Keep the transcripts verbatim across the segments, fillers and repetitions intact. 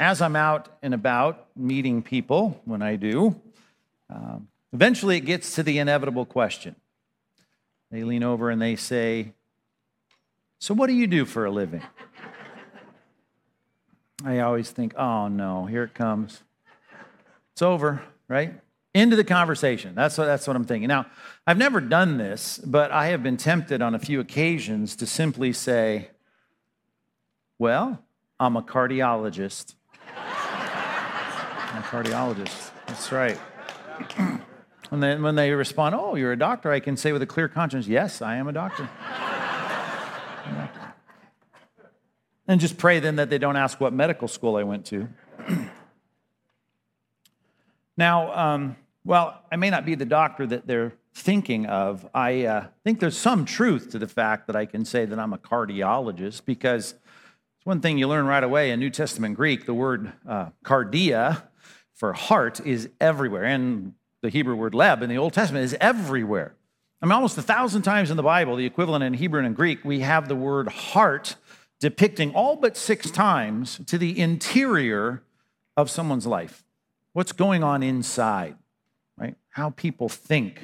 as I'm out and about meeting people, when I do, um, eventually it gets to the inevitable question. They lean over and they say, "So what do you do for a living?" I always think, oh no, here it comes. It's over, right? Into the conversation. That's what, that's what I'm thinking. Now, I've never done this, but I have been tempted on a few occasions to simply say, well, I'm a cardiologist. I'm a cardiologist. That's right. And then when they respond, oh, you're a doctor, I can say with a clear conscience, yes, I am a doctor. I'm a doctor. And just pray then that they don't ask what medical school I went to. Now, um, well, I may not be the doctor that they're thinking of. I uh, think there's some truth to the fact that I can say that I'm a cardiologist, because it's one thing you learn right away in New Testament Greek. The word uh, cardia for heart is everywhere, and the Hebrew word leb in the Old Testament is everywhere. I mean, almost a thousand times in the Bible, the equivalent in Hebrew and in Greek, we have the word heart depicting all but six times to the interior of someone's life. What's going on inside, right? How people think,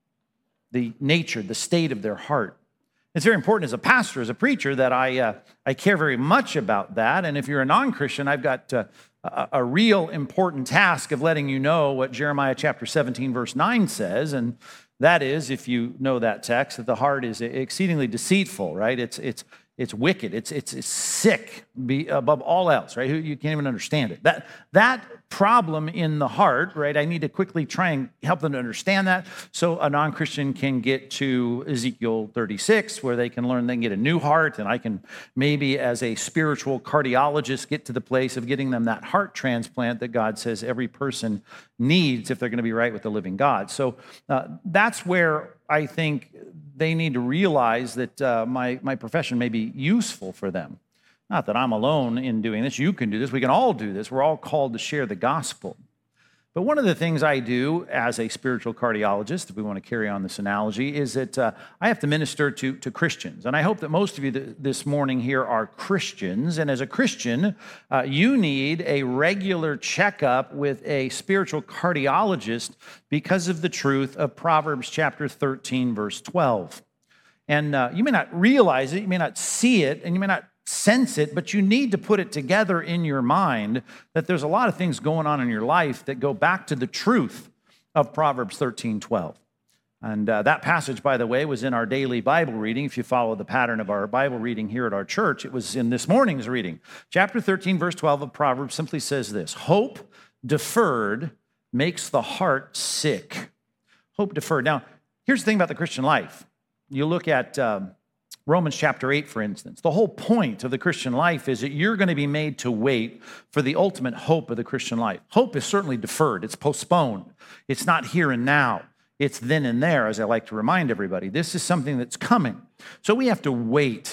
the nature, the state of their heart. It's very important as a pastor, as a preacher, that I uh, I care very much about that. And if you're a non-Christian, I've got uh, a, a real important task of letting you know what Jeremiah chapter seventeen, verse nine says. And that is, if you know that text, that the heart is exceedingly deceitful, right? It's it's It's wicked. It's, it's it's sick be above all else, right? You can't even understand it. That that problem in the heart, right? I need to quickly try and help them to understand that, so a non-Christian can get to Ezekiel thirty-six, where they can learn they can get a new heart, and I can maybe, as a spiritual cardiologist, get to the place of getting them that heart transplant that God says every person needs if they're going to be right with the living God. So uh, that's where I think they need to realize that uh, my, my profession may be useful for them. Not that I'm alone in doing this. You can do this. We can all do this. We're all called to share the gospel. But one of the things I do as a spiritual cardiologist, if we want to carry on this analogy, is that uh, I have to minister to, to Christians. And I hope that most of you th- this morning here are Christians. And as a Christian, uh, you need a regular checkup with a spiritual cardiologist because of the truth of Proverbs chapter thirteen, verse twelve. And uh, you may not realize it, you may not see it, and you may not sense it, but you need to put it together in your mind that there's a lot of things going on in your life that go back to the truth of Proverbs thirteen twelve. And uh, that passage, by the way, was in our daily Bible reading. If you follow the pattern of our Bible reading here at our church, it was in this morning's reading. Chapter thirteen, verse twelve of Proverbs simply says this: hope deferred makes the heart sick. Hope deferred. Now, here's the thing about the Christian life. You look at um, Romans chapter eight, for instance. The whole point of the Christian life is that you're going to be made to wait for the ultimate hope of the Christian life. Hope is certainly deferred. It's postponed. It's not here and now. It's then and there, as I like to remind everybody. This is something that's coming. So we have to wait.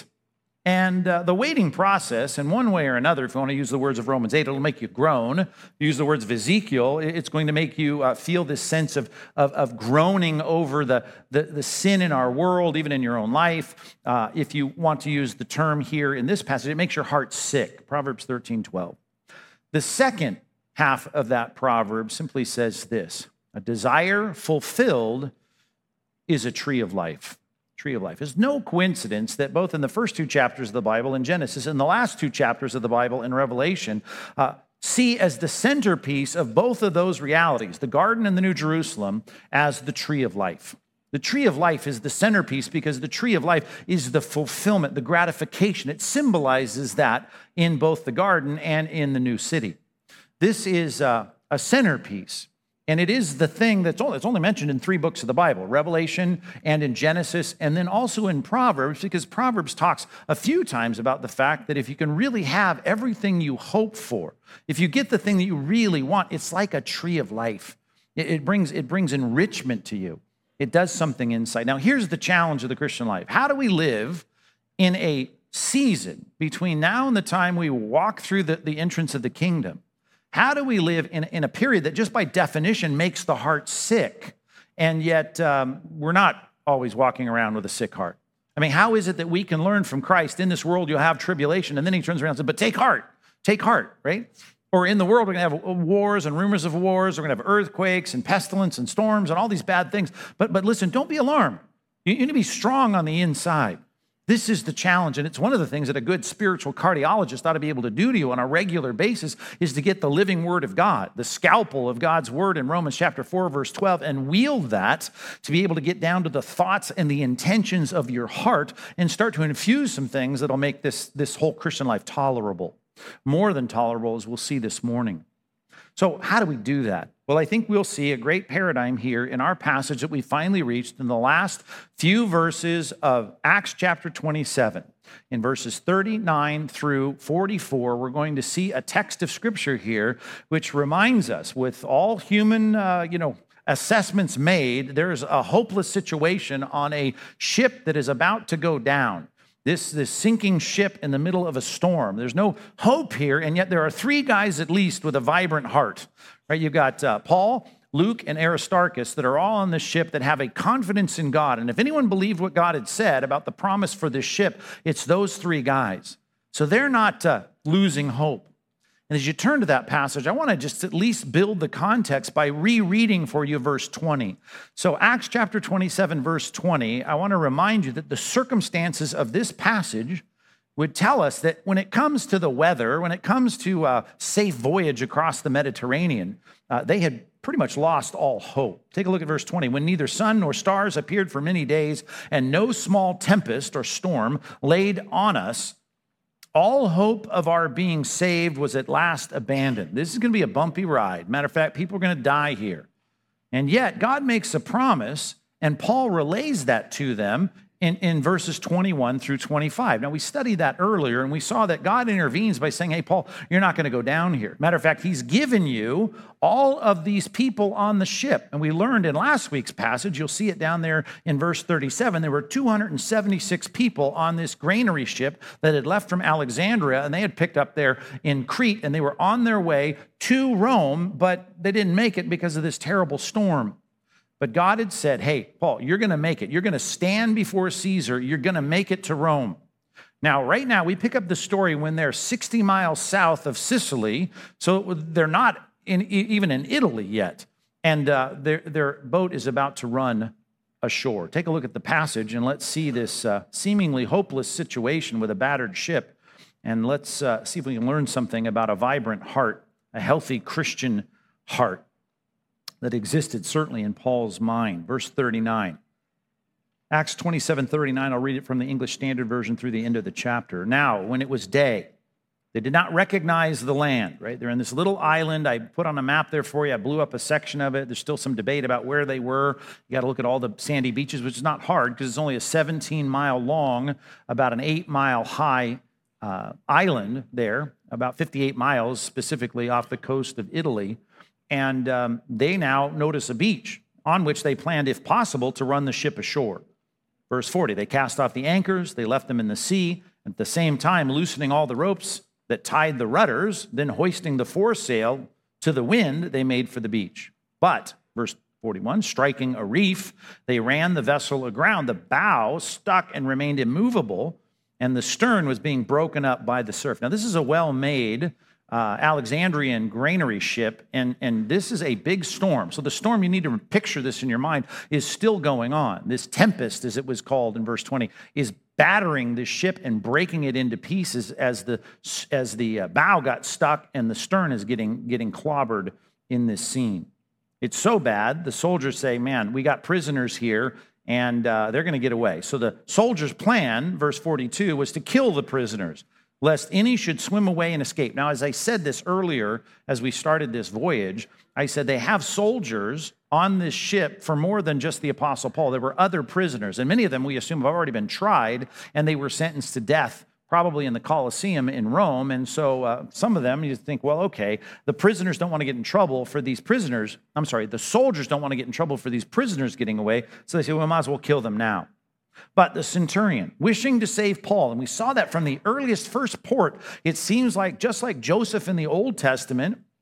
And uh, the waiting process, in one way or another, if you want to use the words of Romans eight, it'll make you groan. If you use the words of Ezekiel, it's going to make you uh, feel this sense of, of, of groaning over the, the, the sin in our world, even in your own life. Uh, if you want to use the term here in this passage, it makes your heart sick. Proverbs thirteen twelve. The second half of that proverb simply says this: a desire fulfilled is a tree of life. Tree of life. It's no coincidence that both in the first two chapters of the Bible in Genesis and the last two chapters of the Bible in Revelation uh, see as the centerpiece of both of those realities, the garden and the New Jerusalem, as the tree of life. The tree of life is the centerpiece because the tree of life is the fulfillment, the gratification. It symbolizes that in both the garden and in the new city. This is uh, a centerpiece. And it is the thing that's only, it's only mentioned in three books of the Bible, Revelation and in Genesis, and then also in Proverbs, because Proverbs talks a few times about the fact that if you can really have everything you hope for, if you get the thing that you really want, it's like a tree of life. It, it brings, it brings enrichment to you. It does something inside. Now, here's the challenge of the Christian life. How do we live in a season between now and the time we walk through the, the entrance of the kingdom? How do we live in, in a period that just by definition makes the heart sick, and yet um, we're not always walking around with a sick heart? I mean, how is it that we can learn from Christ, in this world you'll have tribulation, and then he turns around and says, but take heart, take heart, right? Or in the world, we're going to have wars and rumors of wars. We're going to have earthquakes and pestilence and storms and all these bad things. But, but listen, don't be alarmed. You need to be strong on the inside. This is the challenge, and it's one of the things that a good spiritual cardiologist ought to be able to do to you on a regular basis is to get the living word of God, the scalpel of God's word in Romans chapter four, verse twelve, and wield that to be able to get down to the thoughts and the intentions of your heart and start to infuse some things that'll make this, this whole Christian life tolerable. More than tolerable, as we'll see this morning. So how do we do that? Well, I think we'll see a great paradigm here in our passage that we finally reached in the last few verses of Acts chapter twenty-seven. In verses thirty-nine through forty-four, we're going to see a text of Scripture here which reminds us, with all human, uh, you know, assessments made, there's a hopeless situation on a ship that is about to go down. This, this sinking ship in the middle of a storm. There's no hope here, and yet there are three guys at least with a vibrant heart. Right? You've got uh, Paul, Luke, and Aristarchus that are all on this ship that have a confidence in God. And if anyone believed what God had said about the promise for this ship, it's those three guys. So they're not uh, losing hope. And as you turn to that passage, I want to just at least build the context by rereading for you verse twenty. So Acts chapter twenty-seven, verse twenty, I want to remind you that the circumstances of this passage would tell us that when it comes to the weather, when it comes to a safe voyage across the Mediterranean, uh, they had pretty much lost all hope. Take a look at verse twenty. When neither sun nor stars appeared for many days, and no small tempest or storm laid on us, all hope of our being saved was at last abandoned. This is going to be a bumpy ride. Matter of fact, people are going to die here. And yet, God makes a promise, and Paul relays that to them in, in verses twenty-one through twenty-five. Now, we studied that earlier, and we saw that God intervenes by saying, hey, Paul, you're not going to go down here. Matter of fact, he's given you all of these people on the ship. And we learned in last week's passage, you'll see it down there in verse thirty-seven, there were two hundred seventy-six people on this granary ship that had left from Alexandria, and they had picked up there in Crete, and they were on their way to Rome, but they didn't make it because of this terrible storm. But God had said, hey, Paul, you're going to make it. You're going to stand before Caesar. You're going to make it to Rome. Now, right now, we pick up the story when they're sixty miles south of Sicily, so they're not in, even in Italy yet, and uh, their, their boat is about to run ashore. Take a look at the passage, and let's see this uh, seemingly hopeless situation with a battered ship, and let's uh, see if we can learn something about a vibrant heart, a healthy Christian heart that existed certainly in Paul's mind. Verse thirty-nine. Acts twenty-seven thirty-nine, I'll read it from the English Standard Version through the end of the chapter. Now, when it was day, they did not recognize the land, right? They're in this little island. I put on a map there for you. I blew up a section of it. There's still some debate about where they were. You got to look at all the sandy beaches, which is not hard because it's only a seventeen mile long, about an eight mile high uh, island there, about fifty-eight miles specifically off the coast of Italy. And um, they now notice a beach on which they planned, if possible, to run the ship ashore. Verse forty, they cast off the anchors, they left them in the sea, at the same time loosening all the ropes that tied the rudders, then hoisting the foresail to the wind, they made for the beach. But, verse forty-one, striking a reef, they ran the vessel aground. The bow stuck and remained immovable, and the stern was being broken up by the surf. Now, this is a well-made Uh, Alexandrian granary ship, and, and this is a big storm. So the storm, you need to picture this in your mind, is still going on. This tempest, as it was called in verse twenty, is battering the ship and breaking it into pieces as the, as the uh, bow got stuck and the stern is getting, getting clobbered in this scene. It's so bad, the soldiers say, man, we got prisoners here, and uh, they're going to get away. So the soldiers' plan, verse forty-two, was to kill the prisoners, lest any should swim away and escape. Now, as I said this earlier, as we started this voyage, I said they have soldiers on this ship for more than just the Apostle Paul. There were other prisoners, and many of them, we assume, have already been tried, and they were sentenced to death, probably in the Colosseum in Rome. And so uh, some of them, you think, well, okay, the prisoners don't want to get in trouble for these prisoners. I'm sorry, the soldiers don't want to get in trouble for these prisoners getting away, so they say, well, we might as well kill them now. But the centurion, wishing to save Paul, and we saw that from the earliest first port, it seems like just like Joseph in the Old Testament,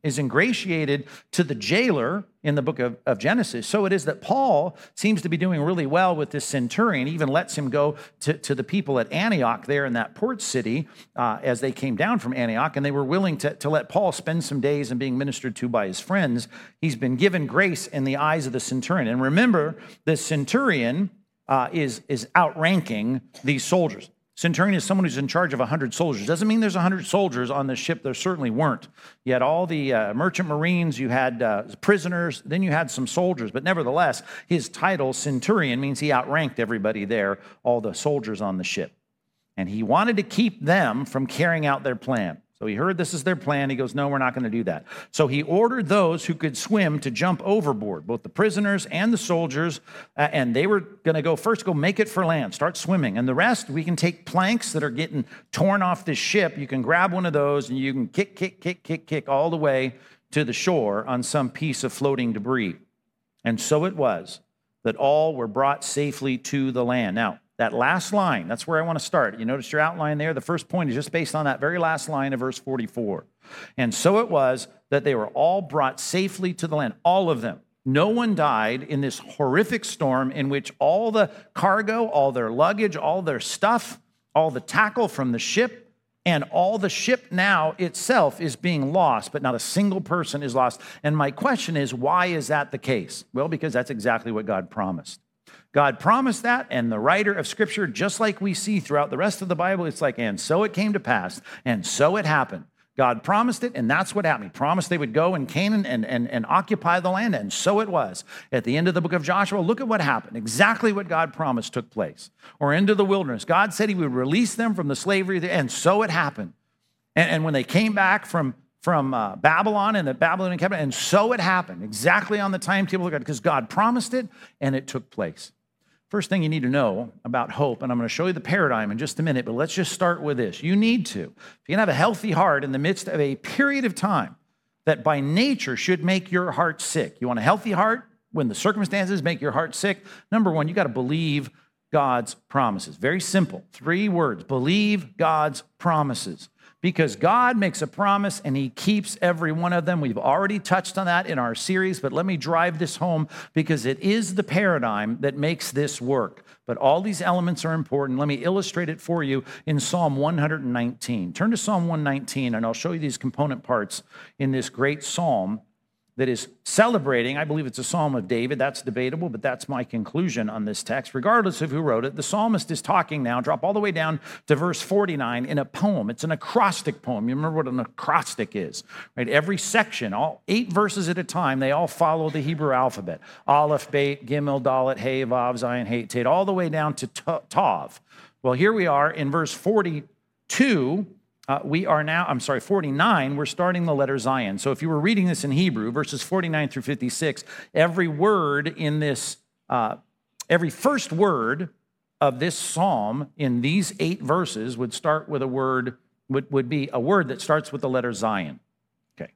is ingratiated to the jailer in the book of, of Genesis, so it is that Paul seems to be doing really well with this centurion, even lets him go to, to the people at Antioch there in that port city uh, as they came down from Antioch, and they were willing to, to let Paul spend some days and being ministered to by his friends. He's been given grace in the eyes of the centurion. And remember, the centurion uh, is, is outranking these soldiers. Centurion is someone who's in charge of one hundred soldiers. Doesn't mean there's one hundred soldiers on this ship. There certainly weren't. You had all the uh, merchant marines, you had uh, prisoners, then you had some soldiers. But nevertheless, his title, centurion, means he outranked everybody there, all the soldiers on the ship. And he wanted to keep them from carrying out their plan. So he heard this is their plan. He goes, no, we're not going to do that. So he ordered those who could swim to jump overboard, both the prisoners and the soldiers, uh, and they were going to go first, go make it for land, start swimming. And the rest, we can take planks that are getting torn off this ship. You can grab one of those, and you can kick, kick, kick, kick, kick all the way to the shore on some piece of floating debris. And so it was that all were brought safely to the land. Now, that last line, that's where I want to start. You notice your outline there? The first point is just based on that very last line of verse forty-four. And so it was that they were all brought safely to the land, all of them. No one died in this horrific storm in which all the cargo, all their luggage, all their stuff, all the tackle from the ship, and all the ship now itself is being lost, but not a single person is lost. And my question is, why is that the case? Well, because that's exactly what God promised. God promised that, and the writer of Scripture, just like we see throughout the rest of the Bible, it's like, and so it came to pass, and so it happened. God promised it, and that's what happened. He promised they would go in Canaan and, and, and occupy the land, and so it was. At the end of the book of Joshua, look at what happened. Exactly what God promised took place. Or into the wilderness. God said he would release them from the slavery, and so it happened. And, and when they came back from from uh, Babylon and the Babylonian capital, and so it happened, exactly on the timetable of God, because God promised it, and it took place. First thing you need to know about hope, and I'm going to show you the paradigm in just a minute, but let's just start with this. You need to, if you can have a healthy heart in the midst of a period of time that by nature should make your heart sick. You want a healthy heart when the circumstances make your heart sick? Number one, you got to believe God's promises. Very simple, three words, believe God's promises. Because God makes a promise and he keeps every one of them. We've already touched on that in our series, but let me drive this home because it is the paradigm that makes this work. But all these elements are important. Let me illustrate it for you in Psalm one nineteen. Turn to Psalm one nineteen and I'll show you these component parts in this great psalm that is celebrating. I believe it's a psalm of David. That's debatable, but that's my conclusion on this text. Regardless of who wrote it, the psalmist is talking now, drop all the way down to verse forty-nine in a poem. It's an acrostic poem. You remember what an acrostic is, right? Every section, all eight verses at a time, they all follow the Hebrew alphabet. Aleph, Bet, Gimel, Dalet, Hey, Vav, Zayin, Hey, Tet, all the way down to Tav. Well, here we are in verse forty-two. Uh, we are now, I'm sorry, forty-nine, we're starting the letter Zion. So if you were reading this in Hebrew, verses forty-nine through fifty-six, every word in this, uh, every first word of this psalm in these eight verses would start with a word, would, would be a word that starts with the letter Zion. Okay.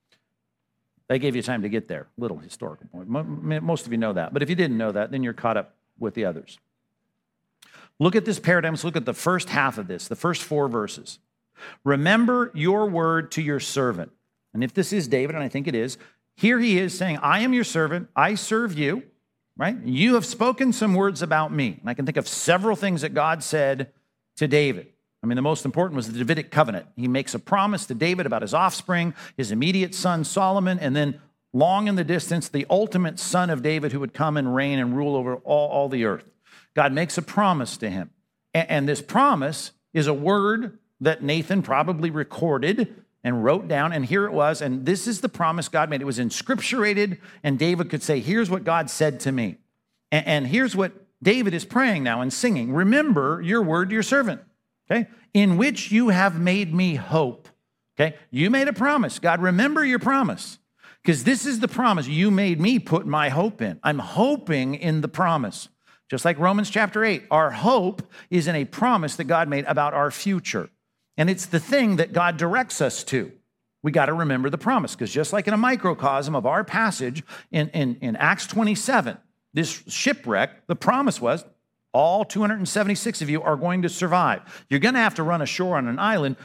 They gave you time to get there. Little historical point. Most of you know that. But if you didn't know that, then you're caught up with the others. Look at this paradigm. Let's look at the first half of this, the first four verses. Remember your word to your servant. And if this is David, and I think it is, here he is saying, I am your servant, I serve you, right? You have spoken some words about me. And I can think of several things that God said to David. I mean, the most important was the Davidic covenant. He makes a promise to David about his offspring, his immediate son Solomon, and then long in the distance, the ultimate son of David who would come and reign and rule over all, all the earth. God makes a promise to him. And, and this promise is a word that Nathan probably recorded and wrote down, and here it was, and this is the promise God made. It was inscripturated, and David could say, here's what God said to me. And, and here's what David is praying now and singing. Remember your word to your servant, okay, in which you have made me hope, okay? You made a promise. God, remember your promise, because this is the promise you made me put my hope in. I'm hoping in the promise. Just like Romans chapter eight, our hope is in a promise that God made about our future. And it's the thing that God directs us to. We got to remember the promise, because just like in a microcosm of our passage in, in, in Acts twenty-seven, this shipwreck, the promise was all two hundred seventy-six of you are going to survive. You're going to have to run ashore on an island, but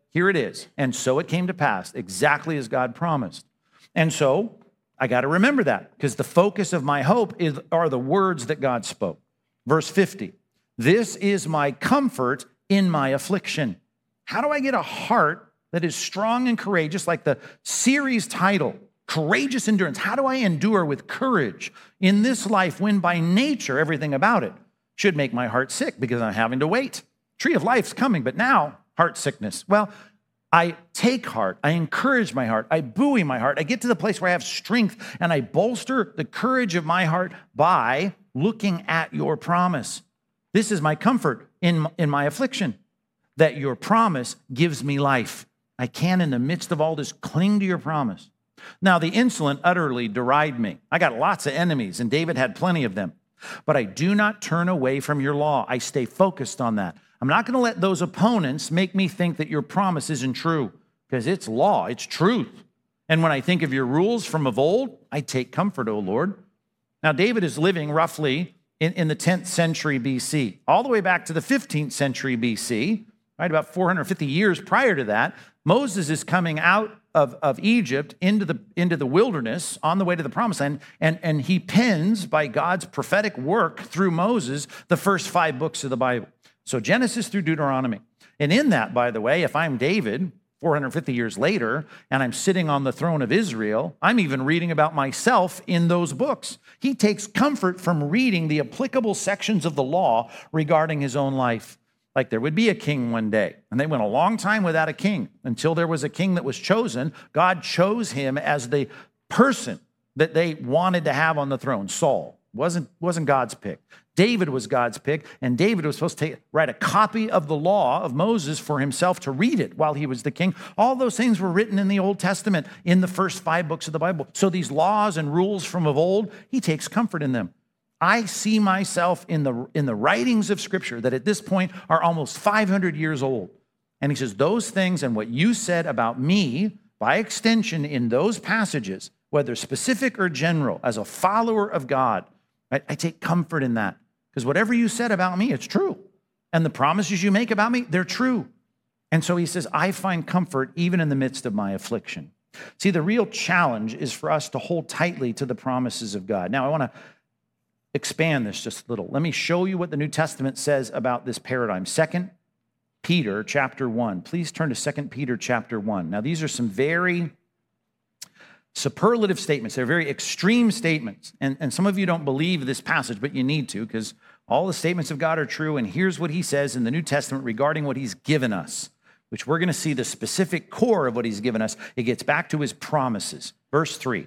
here it is. And so it came to pass, exactly as God promised. And so I got to remember that, because the focus of my hope is, are the words that God spoke. Verse fifty, this is my comfort in my affliction. How do I get a heart that is strong and courageous, like the series title, Courageous Endurance? How do I endure with courage in this life when by nature everything about it should make my heart sick because I'm having to wait? Tree of life's coming, but now heart sickness. Well, I take heart, I encourage my heart, I buoy my heart, I get to the place where I have strength, and I bolster the courage of my heart by looking at your promise. This is my comfort in, in my affliction, that your promise gives me life. I can, in the midst of all this, cling to your promise. Now, the insolent utterly deride me. I got lots of enemies, and David had plenty of them. But I do not turn away from your law. I stay focused on that. I'm not going to let those opponents make me think that your promise isn't true, because it's law, it's truth. And when I think of your rules from of old, I take comfort, O Lord. Now, David is living roughly in, in the tenth century B C, all the way back to the fifteenth century B C, right, about four hundred fifty years prior to that. Moses is coming out of, of Egypt into the, into the wilderness on the way to the promised land, and, and he pens, by God's prophetic work through Moses, the first five books of the Bible. So Genesis through Deuteronomy. And in that, by the way, if I'm David, four hundred fifty years later, and I'm sitting on the throne of Israel, I'm even reading about myself in those books. He takes comfort from reading the applicable sections of the law regarding his own life. Like there would be a king one day, and they went a long time without a king until there was a king that was chosen. God chose him as the person that they wanted to have on the throne. Saul wasn't, wasn't God's pick. David was God's pick, and David was supposed to take, write a copy of the law of Moses for himself to read it while he was the king. All those things were written in the Old Testament in the first five books of the Bible. So these laws and rules from of old, he takes comfort in them. I see myself in the, in the writings of Scripture that at this point are almost five hundred years old. And he says, those things and what you said about me, by extension in those passages, whether specific or general, as a follower of God, I, I take comfort in that. Because whatever you said about me, it's true. And the promises you make about me, they're true. And so he says, I find comfort even in the midst of my affliction. See, the real challenge is for us to hold tightly to the promises of God. Now, I want to expand this just a little. Let me show you what the New Testament says about this paradigm. Second Peter chapter one. Please turn to Second Peter chapter one. Now, these are some very superlative statements. They're very extreme statements. And, and some of you don't believe this passage, but you need to, because all the statements of God are true. And here's what he says in the New Testament regarding what he's given us, which we're going to see the specific core of what he's given us. It gets back to his promises. Verse three.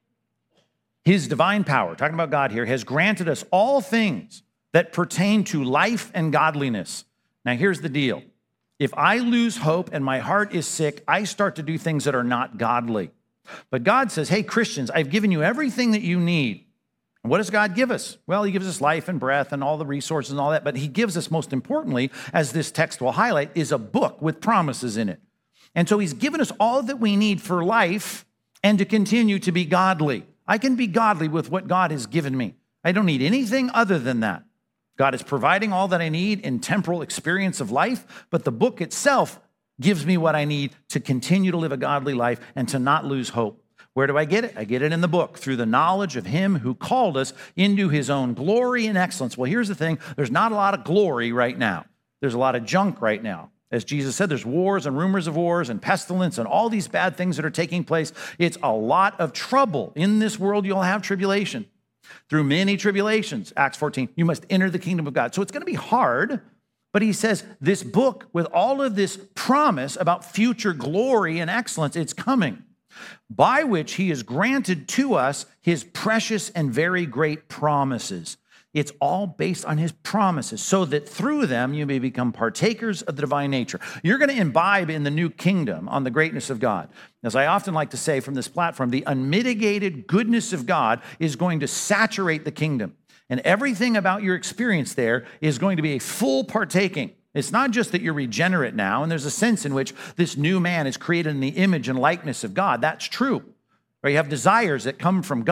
His divine power, talking about God here, has granted us all things that pertain to life and godliness. Now, here's the deal. If I lose hope and my heart is sick, I start to do things that are not godly. But God says, hey, Christians, I've given you everything that you need. And what does God give us? Well, he gives us life and breath and all the resources and all that. But he gives us, most importantly, as this text will highlight, is a book with promises in it. And so he's given us all that we need for life and to continue to be godly. I can be godly with what God has given me. I don't need anything other than that. God is providing all that I need in temporal experience of life, but the book itself gives me what I need to continue to live a godly life and to not lose hope. Where do I get it? I get it in the book, through the knowledge of him who called us into his own glory and excellence. Well, here's the thing. There's not a lot of glory right now. There's a lot of junk right now. As Jesus said, there's wars and rumors of wars and pestilence and all these bad things that are taking place. It's a lot of trouble. In this world, you'll have tribulation. Through many tribulations, Acts fourteen, you must enter the kingdom of God. So it's going to be hard, but he says this book with all of this promise about future glory and excellence, it's coming, by which he has granted to us his precious and very great promises. It's all based on his promises, so that through them you may become partakers of the divine nature. You're going to imbibe in the new kingdom on the greatness of God. As I often like to say from this platform, the unmitigated goodness of God is going to saturate the kingdom. And everything about your experience there is going to be a full partaking. It's not just that you're regenerate now, and there's a sense in which this new man is created in the image and likeness of God. That's true. Or you have desires that come from God.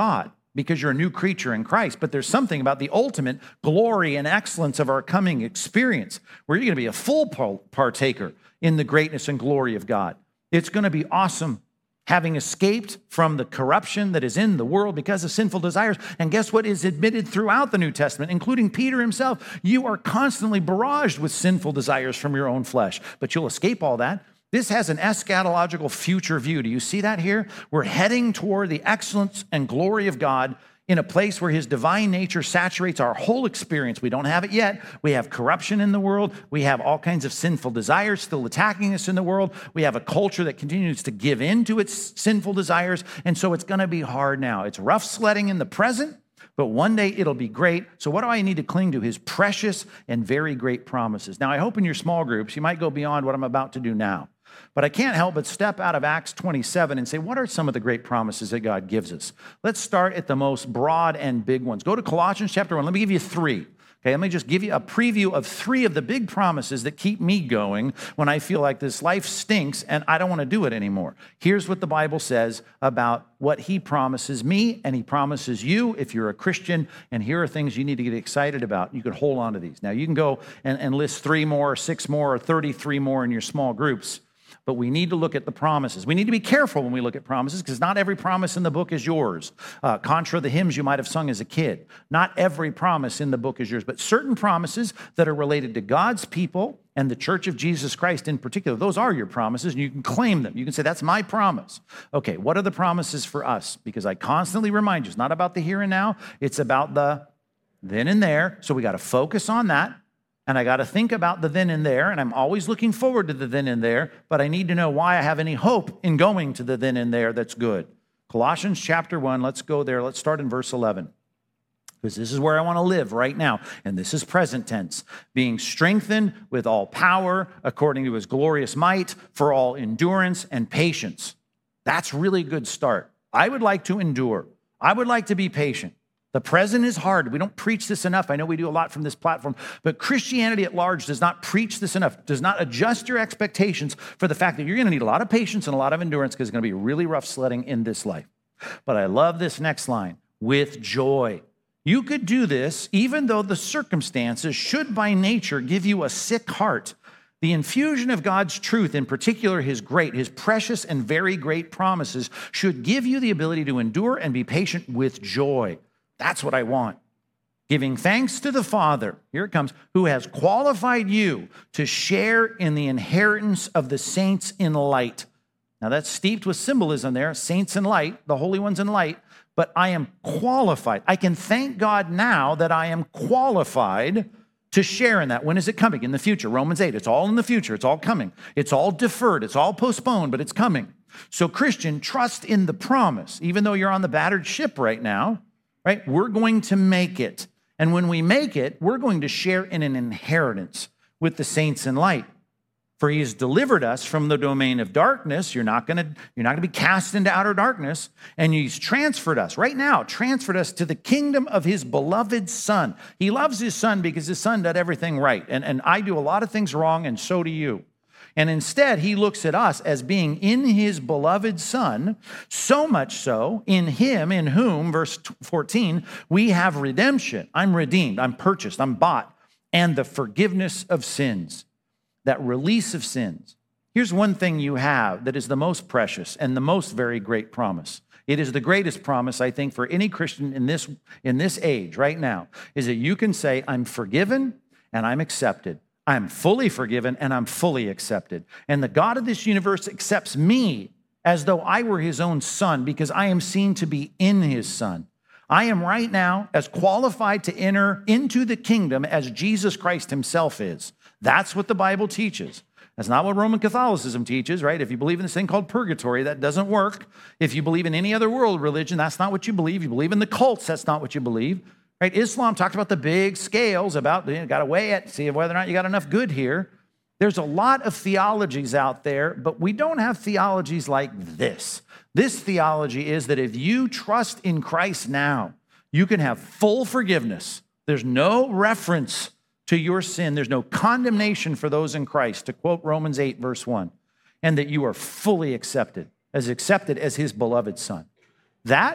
because you're a new creature in Christ, but there's something about the ultimate glory and excellence of our coming experience where you're going to be a full partaker in the greatness and glory of God. It's going to be awesome, having escaped from the corruption that is in the world because of sinful desires. And guess what is admitted throughout the New Testament, including Peter himself? You are constantly barraged with sinful desires from your own flesh, but you'll escape all that. This has an eschatological future view. Do you see that here? We're heading toward the excellence and glory of God in a place where his divine nature saturates our whole experience. We don't have it yet. We have corruption in the world. We have all kinds of sinful desires still attacking us in the world. We have a culture that continues to give in to its sinful desires. And so it's going to be hard now. It's rough sledding in the present, but one day it'll be great. So what do I need to cling to? His precious and very great promises. Now, I hope in your small groups, you might go beyond what I'm about to do now. But I can't help but step out of Acts twenty-seven and say, what are some of the great promises that God gives us? Let's start at the most broad and big ones. Go to Colossians chapter one. Let me give you three. Okay, let me just give you a preview of three of the big promises that keep me going when I feel like this life stinks and I don't want to do it anymore. Here's what the Bible says about what he promises me and he promises you if you're a Christian, and here are things you need to get excited about. You can hold on to these. Now, you can go and, and list three more, or six more, or thirty-three more in your small groups. But we need to look at the promises. We need to be careful when we look at promises because not every promise in the book is yours. Uh, contra the hymns you might have sung as a kid. Not every promise in the book is yours, but certain promises that are related to God's people and the Church of Jesus Christ in particular, those are your promises, and you can claim them. You can say, that's my promise. Okay, what are the promises for us? Because I constantly remind you, it's not about the here and now, it's about the then and there. So we got to focus on that. And I got to think about the then and there, and I'm always looking forward to the then and there, but I need to know why I have any hope in going to the then and there that's good. Colossians chapter one, let's go there. Let's start in verse eleven, because this is where I want to live right now, and this is present tense. Being strengthened with all power according to his glorious might for all endurance and patience. That's really a good start. I would like to endure. I would like to be patient. The present is hard. We don't preach this enough. I know we do a lot from this platform, but Christianity at large does not preach this enough, does not adjust your expectations for the fact that you're going to need a lot of patience and a lot of endurance because it's going to be really rough sledding in this life. But I love this next line, with joy. You could do this even though the circumstances should by nature give you a sick heart. The infusion of God's truth, in particular his great, his precious and very great promises, should give you the ability to endure and be patient with joy. That's what I want. Giving thanks to the Father, here it comes, who has qualified you to share in the inheritance of the saints in light. Now that's steeped with symbolism there, saints in light, the holy ones in light, but I am qualified. I can thank God now that I am qualified to share in that. When is it coming? In the future. Romans eight, it's all in the future. It's all coming. It's all deferred. It's all postponed, but it's coming. So Christian, trust in the promise. Even though you're on the battered ship right now, right? We're going to make it. And when we make it, we're going to share in an inheritance with the saints in light. For he has delivered us from the domain of darkness. You're not going to, you're not going to be cast into outer darkness. And he's transferred us, right now, transferred us to the kingdom of his beloved Son. He loves his Son because his Son did everything right. And, and I do a lot of things wrong, and so do you. And instead, he looks at us as being in his beloved Son, so much so, in him, in whom, verse fourteen, we have redemption. I'm redeemed, I'm purchased, I'm bought, and the forgiveness of sins, that release of sins. Here's one thing you have that is the most precious and the most very great promise. It is the greatest promise, I think, for any Christian in this, in this age right now, is that you can say, I'm forgiven and I'm accepted. I'm fully forgiven and I'm fully accepted. And the God of this universe accepts me as though I were his own son because I am seen to be in his Son. I am right now as qualified to enter into the kingdom as Jesus Christ himself is. That's what the Bible teaches. That's not what Roman Catholicism teaches, right? If you believe in this thing called purgatory, that doesn't work. If you believe in any other world religion, that's not what you believe. You believe in the cults, that's not what you believe. Right? Islam talked about the big scales, about you got to weigh it, see whether or not you got enough good here. There's a lot of theologies out there, but we don't have theologies like this. This theology is that if you trust in Christ now, you can have full forgiveness. There's no reference to your sin. There's no condemnation for those in Christ, to quote Romans eight, verse one, and that you are fully accepted, as accepted as his beloved Son. That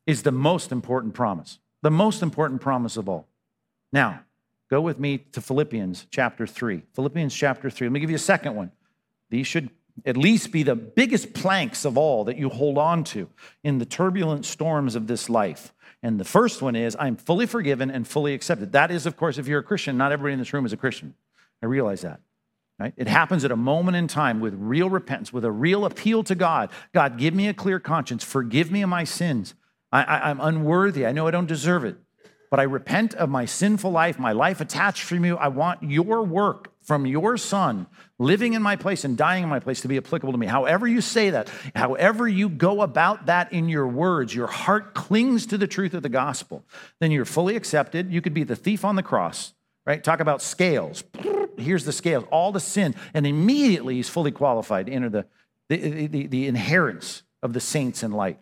is the most important promise, the most important promise of all. Now, go with me to Philippians chapter three. Philippians chapter three. Let me give you a second one. These should at least be the biggest planks of all that you hold on to in the turbulent storms of this life. And the first one is, I'm fully forgiven and fully accepted. That is, of course, if you're a Christian. Not everybody in this room is a Christian. I realize that. Right? It happens at a moment in time with real repentance, with a real appeal to God. God, give me a clear conscience. Forgive me of my sins. I, I, I'm unworthy. I know I don't deserve it. But I repent of my sinful life, my life attached from you. I want your work from your Son living in my place and dying in my place to be applicable to me. However you say that, however you go about that in your words, your heart clings to the truth of the gospel, then you're fully accepted. You could be the thief on the cross, right? Talk about scales. Here's the scales, all the sin, and immediately he's fully qualified to enter the, the, the, the inheritance of the saints in light.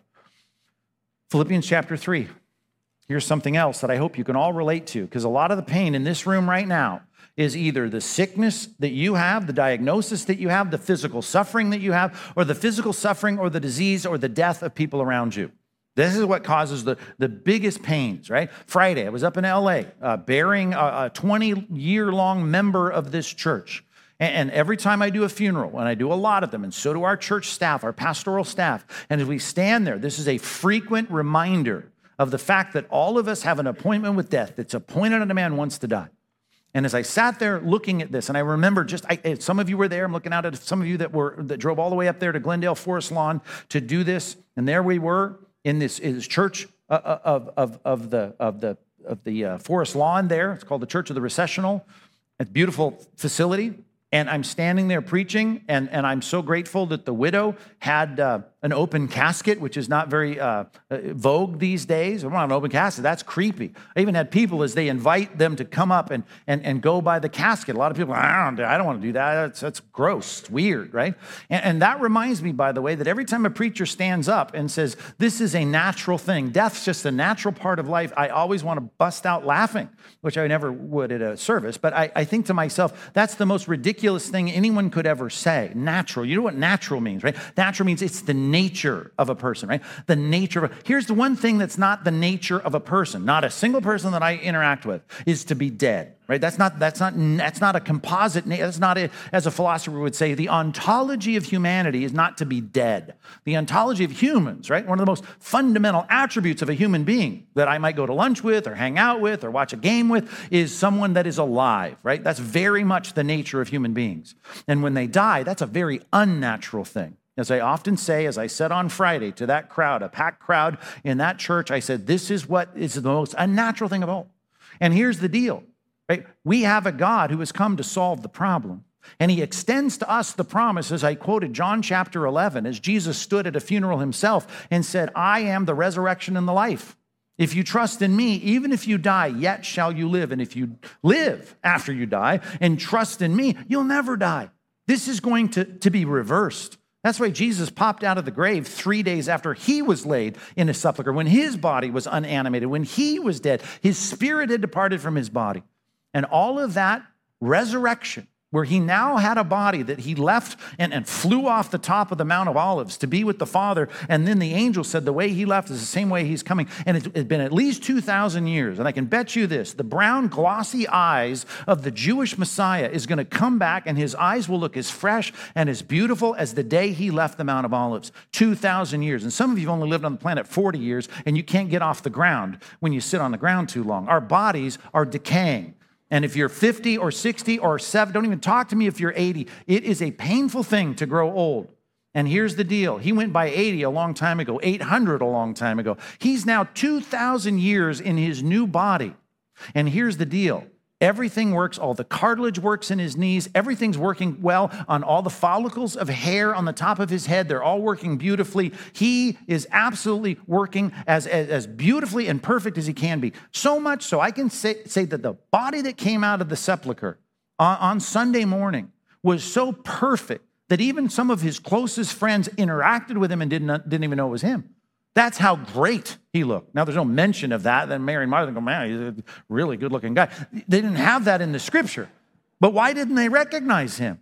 Philippians chapter three. Here's something else that I hope you can all relate to, because a lot of the pain in this room right now is either the sickness that you have, the diagnosis that you have, the physical suffering that you have, or the physical suffering or the disease or the death of people around you. This is what causes the, the biggest pains, right? Friday, I was up in L A uh, bearing a twenty-year-long member of this church. And, and every time I do a funeral, and I do a lot of them, and so do our church staff, our pastoral staff, and as we stand there, this is a frequent reminder of the fact that all of us have an appointment with death that's appointed unto man once to die. And as I sat there looking at this, and I remember just, I, some of you were there, I'm looking out at some of you that were that drove all the way up there to Glendale Forest Lawn to do this, and there we were in this, in this church of, of, of the, of the, of the uh, Forest Lawn there. It's called the Church of the Recessional. It's a beautiful facility. And I'm standing there preaching, and, and I'm so grateful that the widow had uh, an open casket, which is not very uh, vogue these days. I want an open casket. That's creepy. I even had people, as they invite them to come up and, and, and go by the casket. A lot of people, I don't, I don't want to do that. That's, that's gross. It's weird, right? And, and that reminds me, by the way, that every time a preacher stands up and says, this is a natural thing, death's just a natural part of life, I always want to bust out laughing, which I never would at a service. But I, I think to myself, that's the most ridiculous thing anyone could ever say. Natural. You know what natural means, right? Natural means it's the nature of a person, right? The nature of a, here's the one thing that's not the nature of a person. Not a single person that I interact with is to be dead, right? That's not, that's not, that's not a composite. That's not a, as a philosopher would say, the ontology of humanity is not to be dead. The ontology of humans, right? One of the most fundamental attributes of a human being that I might go to lunch with or hang out with or watch a game with is someone that is alive, right? That's very much the nature of human beings. And when they die, that's a very unnatural thing. As I often say, as I said on Friday to that crowd, a packed crowd in that church, I said, this is what is the most unnatural thing of all. And here's the deal, right? We have a God who has come to solve the problem. And he extends to us the promise, as I quoted John chapter eleven, as Jesus stood at a funeral himself and said, I am the resurrection and the life. If you trust in me, even if you die, yet shall you live. And if you live after you die and trust in me, you'll never die. This is going to, to be reversed. That's why Jesus popped out of the grave three days after he was laid in a sepulcher, when his body was unanimated, when he was dead. His spirit had departed from his body. And all of that resurrection, where he now had a body that he left and, and flew off the top of the Mount of Olives to be with the Father. And then the angel said the way he left is the same way he's coming. And it's, it's been at least two thousand years. And I can bet you this, the brown glossy eyes of the Jewish Messiah is going to come back, and his eyes will look as fresh and as beautiful as the day he left the Mount of Olives. two thousand years. And some of you have only lived on the planet forty years, and you can't get off the ground when you sit on the ground too long. Our bodies are decaying. And if you're fifty or sixty or seventy, don't even talk to me if you're eighty. It is a painful thing to grow old. And here's the deal. He went by eighty a long time ago, eight hundred a long time ago. He's now two thousand years in his new body. And here's the deal. Everything works. All the cartilage works in his knees. Everything's working well on all the follicles of hair on the top of his head. They're all working beautifully. He is absolutely working as, as, as beautifully and perfect as he can be. So much so I can say, say that the body that came out of the sepulcher on, on Sunday morning was so perfect that even some of his closest friends interacted with him and didn't, didn't even know it was him. That's how great he looked. Now, there's no mention of that. Then Mary and Martha go, man, he's a really good-looking guy. They didn't have that in the scripture. But why didn't they recognize him?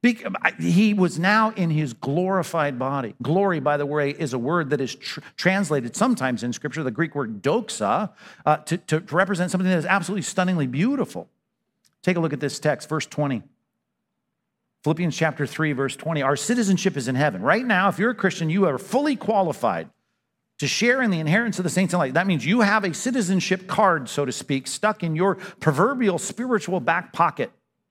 He was now in his glorified body. Glory, by the way, is a word that is tr- translated sometimes in Scripture, the Greek word doxa, uh, to, to, to represent something that is absolutely stunningly beautiful. Take a look at this text, verse twenty. Philippians chapter three, verse twenty. Our citizenship is in heaven. Right now, if you're a Christian, you are fully qualified to share in the inheritance of the saints in light. That means you have a citizenship card, so to speak, stuck in your proverbial spiritual back pocket.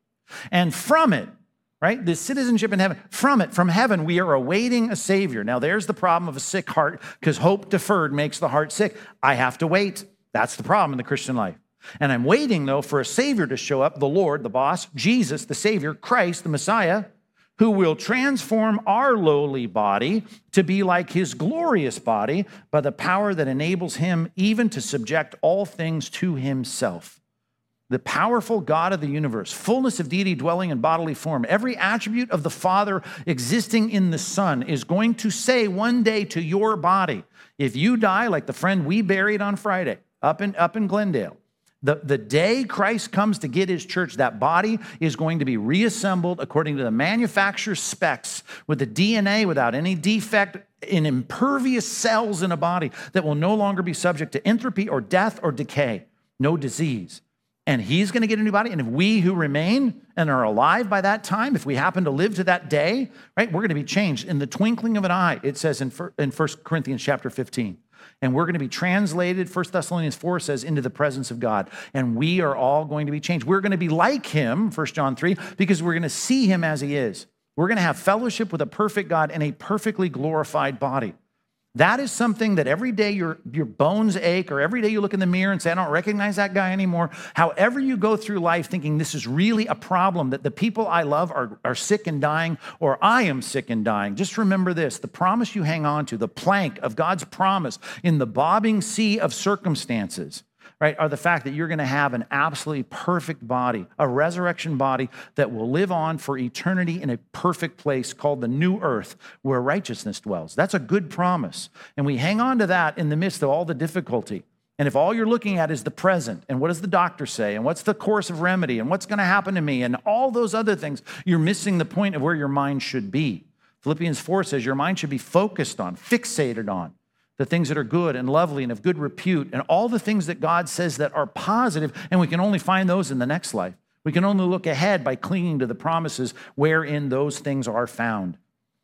And from it, right? The citizenship in heaven. From it, from heaven, we are awaiting a Savior. Now, there's the problem of a sick heart, because hope deferred makes the heart sick. I have to wait. That's the problem in the Christian life. And I'm waiting, though, for a Savior to show up, the Lord, the boss, Jesus, the Savior, Christ, the Messiah, who will transform our lowly body to be like his glorious body by the power that enables him even to subject all things to himself. The powerful God of the universe, fullness of deity dwelling in bodily form, every attribute of the Father existing in the Son is going to say one day to your body, if you die like the friend we buried on Friday up in, up in Glendale, the, the day Christ comes to get his church, that body is going to be reassembled according to the manufacturer's specs with the D N A without any defect in impervious cells in a body that will no longer be subject to entropy or death or decay, no disease. And he's going to get a new body. And if we who remain and are alive by that time, if we happen to live to that day, right, we're going to be changed in the twinkling of an eye, it says in First Corinthians chapter fifteen. And we're going to be translated, First Thessalonians four says, into the presence of God. And we are all going to be changed. We're going to be like him, First John three, because we're going to see him as he is. We're going to have fellowship with a perfect God in a perfectly glorified body. That is something that every day your, your bones ache, or every day you look in the mirror and say, I don't recognize that guy anymore. However you go through life thinking this is really a problem, that the people I love are, are sick and dying, or I am sick and dying. Just remember this, the promise you hang on to, the plank of God's promise in the bobbing sea of circumstances, right, are the fact that you're going to have an absolutely perfect body, a resurrection body that will live on for eternity in a perfect place called the new earth where righteousness dwells. That's a good promise. And we hang on to that in the midst of all the difficulty. And if all you're looking at is the present, and what does the doctor say, and what's the course of remedy, and what's going to happen to me, and all those other things, you're missing the point of where your mind should be. Philippians four says your mind should be focused on, fixated on, the things that are good and lovely and of good repute, and all the things that God says that are positive, and we can only find those in the next life. We can only look ahead by clinging to the promises wherein those things are found.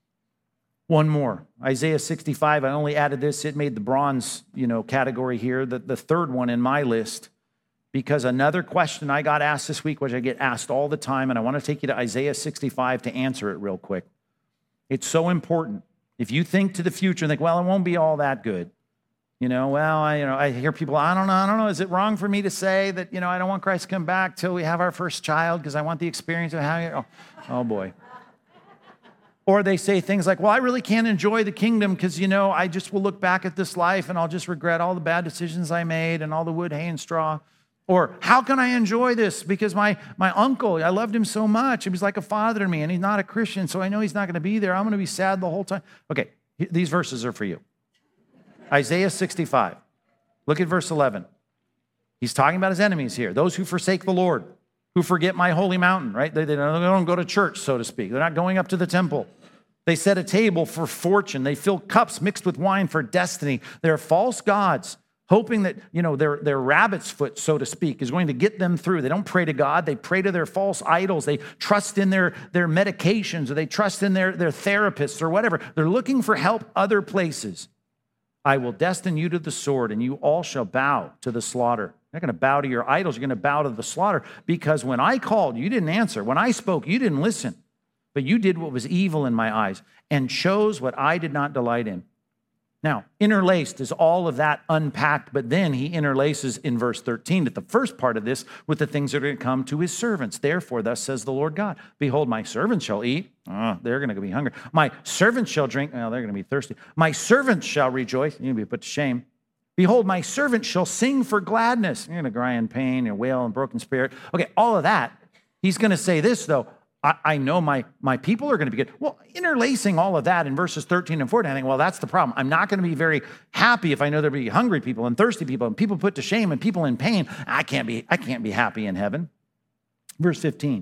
One more, Isaiah sixty-five, I only added this, it made the bronze, you know, category here, the, the third one in my list, because another question I got asked this week, which I get asked all the time, and I want to take you to Isaiah sixty-five to answer it real quick. It's so important. If you think to the future and think, well, it won't be all that good. You know, well, I, you know, I hear people, I don't know, I don't know. Is it wrong for me to say that, you know, I don't want Christ to come back till we have our first child because I want the experience of having, oh, oh boy. Or they say things like, well, I really can't enjoy the kingdom because, you know, I just will look back at this life and I'll just regret all the bad decisions I made and all the wood, hay, and straw. Or how can I enjoy this? Because my, my uncle, I loved him so much. He was like a father to me, and he's not a Christian, so I know he's not going to be there. I'm going to be sad the whole time. Okay, these verses are for you. Isaiah sixty-five. Look at verse eleven. He's talking about his enemies here. Those who forsake the Lord, who forget my holy mountain, right? They, they don't go to church, so to speak. They're not going up to the temple. They set a table for fortune. They fill cups mixed with wine for destiny. They're false gods, hoping that, you know, their, their rabbit's foot, so to speak, is going to get them through. They don't pray to God. They pray to their false idols. They trust in their, their medications, or they trust in their, their therapists or whatever. They're looking for help other places. I will destine you to the sword, and you all shall bow to the slaughter. You're not going to bow to your idols. You're going to bow to the slaughter, because when I called, you didn't answer. When I spoke, you didn't listen. But you did what was evil in my eyes and chose what I did not delight in. Now, interlaced is all of that unpacked, but then he interlaces in verse thirteen at the first part of this with the things that are going to come to his servants. Therefore, thus says the Lord God, behold, my servants shall eat. Oh, they're going to be hungry. My servants shall drink. Oh, they're going to be thirsty. My servants shall rejoice. You're going to be put to shame. Behold, my servants shall sing for gladness. You're going to cry in pain and wail and broken spirit. Okay, all of that. He's going to say this, though. I, I know my, my people are going to be good. Well, interlacing all of that in verses thirteen and fourteen, I think, well, that's the problem. I'm not going to be very happy if I know there'll be hungry people and thirsty people and people put to shame and people in pain. I can't be, I can't be happy in heaven. Verse fifteen,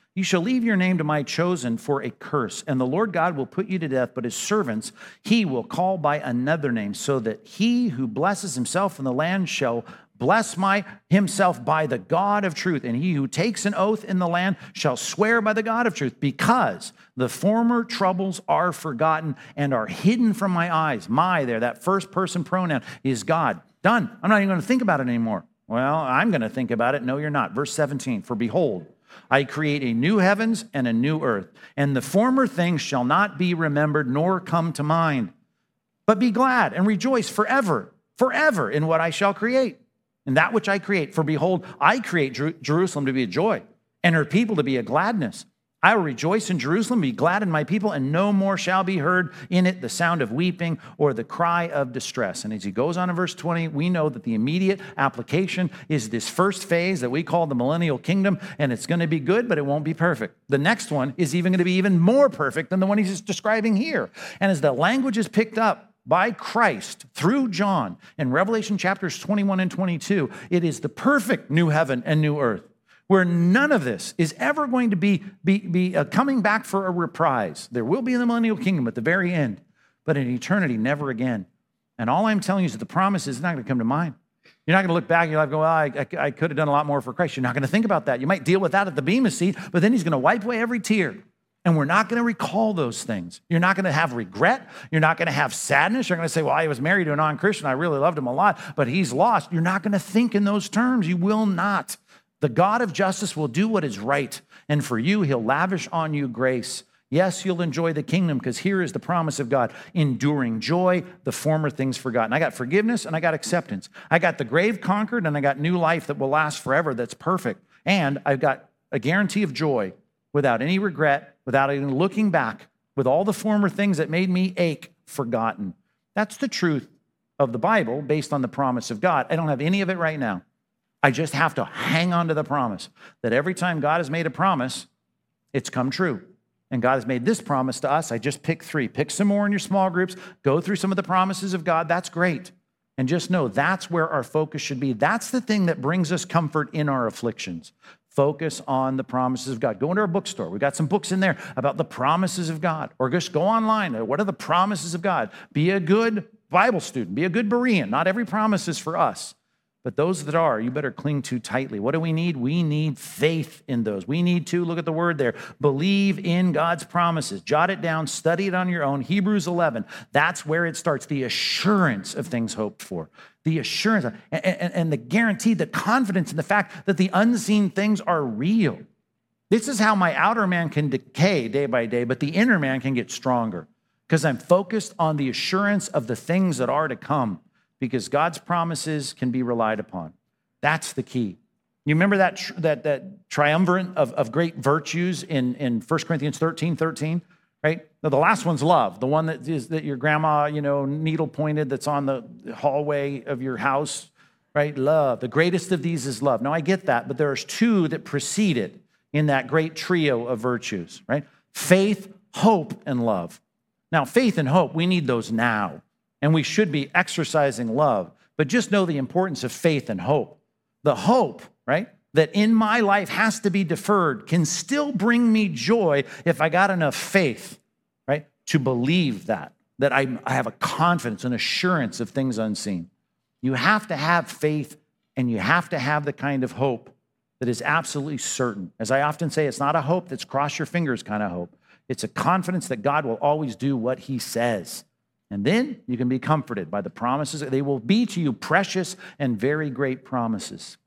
You shall leave your name to my chosen for a curse, and the Lord God will put you to death, but his servants he will call by another name, so that he who blesses himself in the land shall bless my himself by the God of truth, and he who takes an oath in the land shall swear by the God of truth, because the former troubles are forgotten and are hidden from my eyes. My there, that first person pronoun is God. Done. I'm not even going to think about it anymore. Well, I'm going to think about it. No, you're not. Verse seventeen, for behold, I create a new heavens and a new earth, and the former things shall not be remembered nor come to mind. But be glad and rejoice forever, forever in what I shall create. And that which I create, for behold, I create Jer- Jerusalem to be a joy, and her people to be a gladness. I will rejoice in Jerusalem, be glad in my people, and no more shall be heard in it the sound of weeping or the cry of distress. And as he goes on in verse twenty, we know that the immediate application is this first phase that we call the millennial kingdom, and it's going to be good, but it won't be perfect. The next one is even going to be even more perfect than the one he's describing here. And as the language is picked up by Christ through John in Revelation chapters twenty-one and twenty-two, it is the perfect new heaven and new earth, where none of this is ever going to be, be, be uh, coming back for a reprise. There will be in the millennial kingdom at the very end, but in eternity, never again. And all I'm telling you is that the promise is not going to come to mind. You're not going to look back in your life and go, well, I, I, I could have done a lot more for Christ. You're not going to think about that. You might deal with that at the Bema seat, but then he's going to wipe away every tear. And we're not going to recall those things. You're not going to have regret. You're not going to have sadness. You're going to say, well, I was married to a non-Christian. I really loved him a lot, but he's lost. You're not going to think in those terms. You will not. The God of justice will do what is right. And for you, he'll lavish on you grace. Yes, you'll enjoy the kingdom, because here is the promise of God: enduring joy, the former things forgotten. I got forgiveness and I got acceptance. I got the grave conquered and I got new life that will last forever. That's perfect. And I've got a guarantee of joy without any regret, without even looking back, with all the former things that made me ache forgotten. That's the truth of the Bible based on the promise of God. I don't have any of it right now. I just have to hang on to the promise that every time God has made a promise, it's come true. And God has made this promise to us. I just picked three. Pick some more in your small groups. Go through some of the promises of God. That's great. And just know that's where our focus should be. That's the thing that brings us comfort in our afflictions. Focus on the promises of God. Go into our bookstore. We've got some books in there about the promises of God. Or just go online. What are the promises of God? Be a good Bible student. Be a good Berean. Not every promise is for us. But those that are, you better cling to tightly. What do we need? We need faith in those. We need to, look at the word there, believe in God's promises. Jot it down, study it on your own. Hebrews eleven, that's where it starts, the assurance of things hoped for. The assurance and, and, and the guarantee, the confidence in the fact that the unseen things are real. This is how my outer man can decay day by day, but the inner man can get stronger, because I'm focused on the assurance of the things that are to come. Because God's promises can be relied upon. That's the key. You remember that that, that triumvirate of, of great virtues in, in First Corinthians thirteen, thirteen, right? Now, the last one's love, the one that is that your grandma, you know, needle pointed that's on the hallway of your house, right? Love. The greatest of these is love. Now, I get that, but there's two that precede it in that great trio of virtues, right? Faith, hope, and love. Now, faith and hope, we need those now. And we should be exercising love. But just know the importance of faith and hope. The hope, right, that in my life has to be deferred can still bring me joy if I got enough faith, right, to believe that, that I, I have a confidence and assurance of things unseen. You have to have faith, and you have to have the kind of hope that is absolutely certain. As I often say, it's not a hope that's cross your fingers kind of hope. It's a confidence that God will always do what he says. And then you can be comforted by the promises. They will be to you precious and very great promises.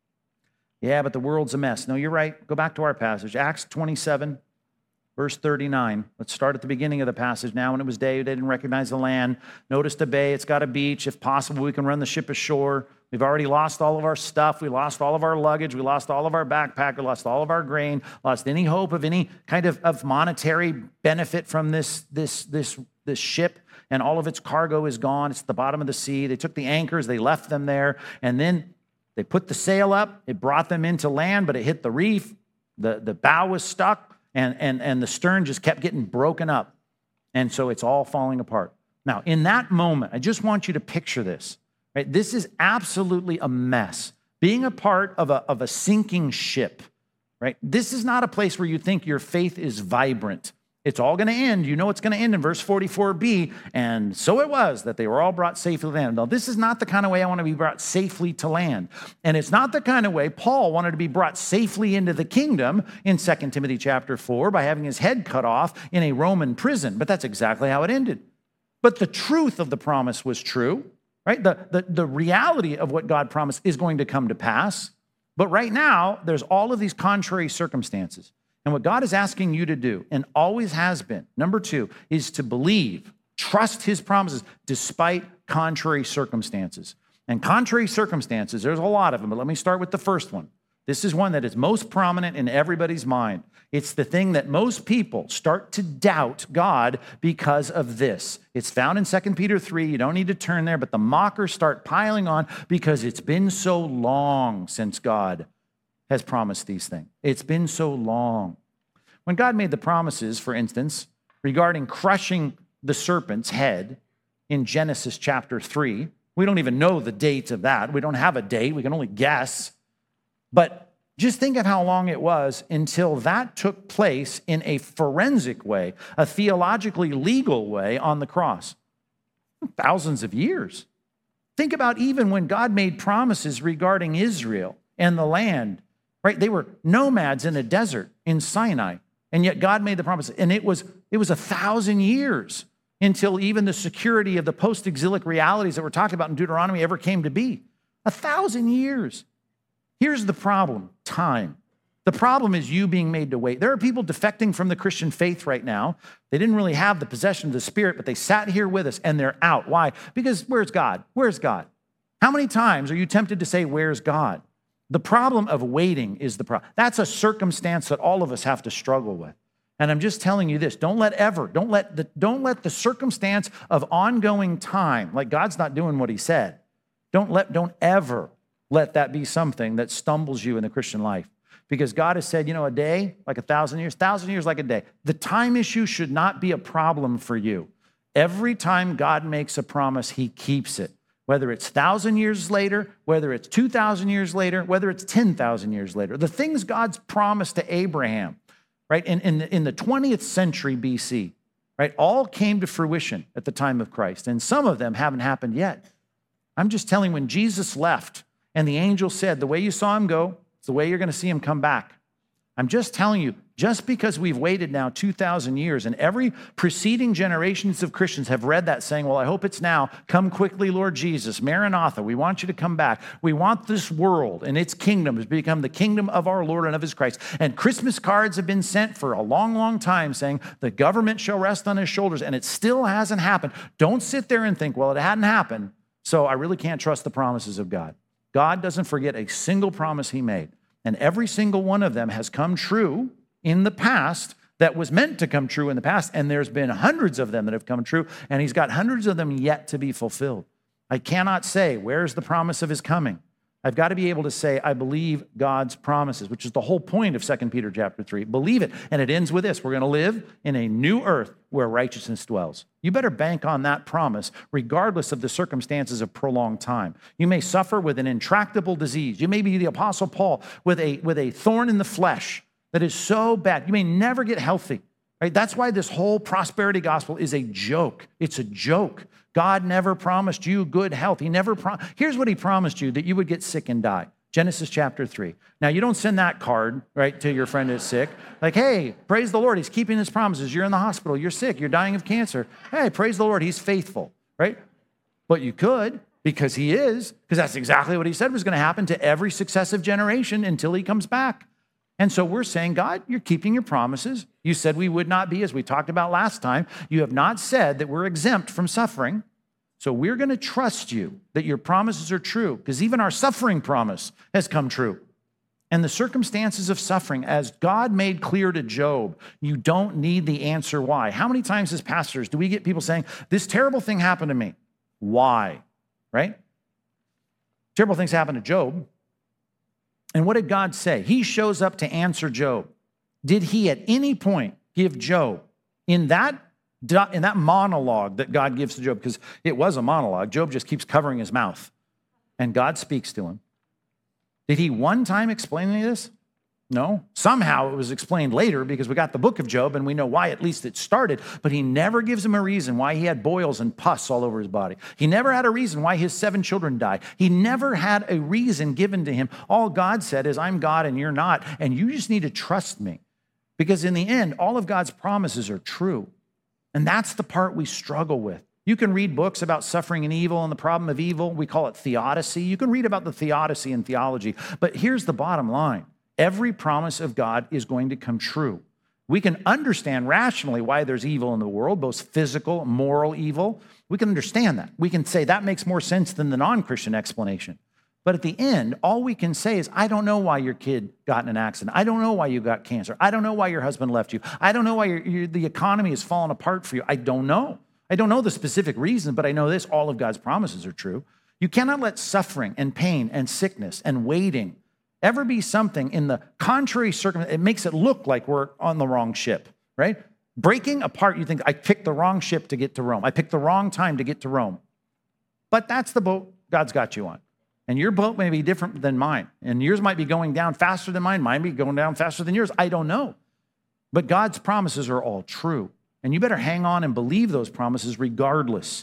Yeah, but the world's a mess. No, you're right. Go back to our passage. Acts twenty-seven, verse thirty-nine. Let's start at the beginning of the passage. Now, when it was day, they didn't recognize the land. Notice the bay. It's got a beach. If possible, we can run the ship ashore. We've already lost all of our stuff. We lost all of our luggage. We lost all of our backpack. We lost all of our grain. Lost any hope of any kind of, of monetary benefit from this, this, this, this ship. And all of its cargo is gone. It's at the bottom of the sea. They took the anchors. They left them there. And then they put the sail up. It brought them into land, but it hit the reef. The, the bow was stuck, and, and, and the stern just kept getting broken up. And so it's all falling apart. Now, in that moment, I just want you to picture this. Right? This is absolutely a mess. Being a part of a, of a sinking ship, right? This is not a place where you think your faith is vibrant. It's all going to end. You know it's going to end in verse forty-four b, and so it was that they were all brought safely to land. Now, this is not the kind of way I want to be brought safely to land. And it's not the kind of way Paul wanted to be brought safely into the kingdom in Second Timothy chapter four by having his head cut off in a Roman prison. But that's exactly how it ended. But the truth of the promise was true, right? The, the, the reality of what God promised is going to come to pass. But right now, there's all of these contrary circumstances. And what God is asking you to do, and always has been, number two, is to believe, trust his promises despite contrary circumstances. And contrary circumstances, there's a lot of them, but let me start with the first one. This is one that is most prominent in everybody's mind. It's the thing that most people start to doubt God because of this. It's found in Second Peter three. You don't need to turn there, but the mockers start piling on because it's been so long since God has promised these things. It's been so long. When God made the promises, for instance, regarding crushing the serpent's head in Genesis chapter three, we don't even know the date of that. We don't have a date. We can only guess. But just think of how long it was until that took place in a forensic way, a theologically legal way on the cross. Thousands of years. Think about even when God made promises regarding Israel and the land. Right? They were nomads in a desert in Sinai, and yet God made the promise. And it was, it was a thousand years until even the security of the post-exilic realities that we're talking about in Deuteronomy ever came to be. A thousand years. Here's the problem, time. The problem is you being made to wait. There are people defecting from the Christian faith right now. They didn't really have the possession of the Spirit, but they sat here with us and they're out. Why? Because where's God? Where's God? How many times are you tempted to say, where's God? The problem of waiting is the problem. That's a circumstance that all of us have to struggle with. And I'm just telling you this, don't let ever, don't let the, don't let the circumstance of ongoing time, like God's not doing what he said, don't let, don't ever let that be something that stumbles you in the Christian life. Because God has said, you know, a day, like a thousand years, thousand years like a day. The time issue should not be a problem for you. Every time God makes a promise, he keeps it. Whether it's one thousand years later, whether it's two thousand years later, whether it's ten thousand years later. The things God's promised to Abraham, right, in, in, the, in the twentieth century B C, right, all came to fruition at the time of Christ. And some of them haven't happened yet. I'm just telling you, when Jesus left and the angel said, the way you saw him go, it's the way you're going to see him come back. I'm just telling you, just because we've waited now two thousand years and every preceding generations of Christians have read that saying, well, I hope it's now. Come quickly, Lord Jesus. Maranatha, we want you to come back. We want this world and its kingdom to become the kingdom of our Lord and of his Christ. And Christmas cards have been sent for a long, long time saying the government shall rest on his shoulders, and it still hasn't happened. Don't sit there and think, well, it hadn't happened, so I really can't trust the promises of God. God doesn't forget a single promise he made. And every single one of them has come true in the past that was meant to come true in the past. And there's been hundreds of them that have come true. And he's got hundreds of them yet to be fulfilled. I cannot say, where's the promise of his coming? I've got to be able to say, I believe God's promises, which is the whole point of Second Peter chapter three. Believe it. And it ends with this. We're going to live in a new earth where righteousness dwells. You better bank on that promise, regardless of the circumstances of prolonged time. You may suffer with an intractable disease. You may be the Apostle Paul with a, with a thorn in the flesh that is so bad. You may never get healthy. Right? That's why this whole prosperity gospel is a joke. It's a joke. God never promised you good health. He never pro- Here's what he promised you, that you would get sick and die. Genesis chapter three. Now, you don't send that card, right, to your friend that's sick. Like, hey, praise the Lord. He's keeping his promises. You're in the hospital. You're sick. You're dying of cancer. Hey, praise the Lord. He's faithful, right? But you could, because he is, because that's exactly what he said was going to happen to every successive generation until he comes back. And so we're saying, God, you're keeping your promises. You said we would not be, as we talked about last time. You have not said that we're exempt from suffering. So we're going to trust you that your promises are true, because even our suffering promise has come true. And the circumstances of suffering, as God made clear to Job, you don't need the answer why. How many times as pastors do we get people saying, this terrible thing happened to me? Why? Right? Terrible things happened to Job. And what did God say? He shows up to answer Job. Did he at any point give Job, in that, in that monologue that God gives to Job, because it was a monologue, Job just keeps covering his mouth, and God speaks to him. Did he one time explain any of this? No. Somehow it was explained later because we got the book of Job and we know why at least it started, but he never gives him a reason why he had boils and pus all over his body. He never had a reason why his seven children died. He never had a reason given to him. All God said is, I'm God and you're not, and you just need to trust me. Because in the end, all of God's promises are true. And that's the part we struggle with. You can read books about suffering and evil and the problem of evil. We call it theodicy. You can read about the theodicy in theology. But here's the bottom line. Every promise of God is going to come true. We can understand rationally why there's evil in the world, both physical, moral evil. We can understand that. We can say that makes more sense than the non-Christian explanation. But at the end, all we can say is, I don't know why your kid got in an accident. I don't know why you got cancer. I don't know why your husband left you. I don't know why your, your, the economy has fallen apart for you. I don't know. I don't know the specific reason, but I know this, all of God's promises are true. You cannot let suffering and pain and sickness and waiting ever be something in the contrary circumstance. It makes it look like we're on the wrong ship, right? Breaking apart, you think, I picked the wrong ship to get to Rome. I picked the wrong time to get to Rome. But that's the boat God's got you on. And your boat may be different than mine. And yours might be going down faster than mine. Mine might be going down faster than yours. I don't know. But God's promises are all true. And you better hang on and believe those promises regardless.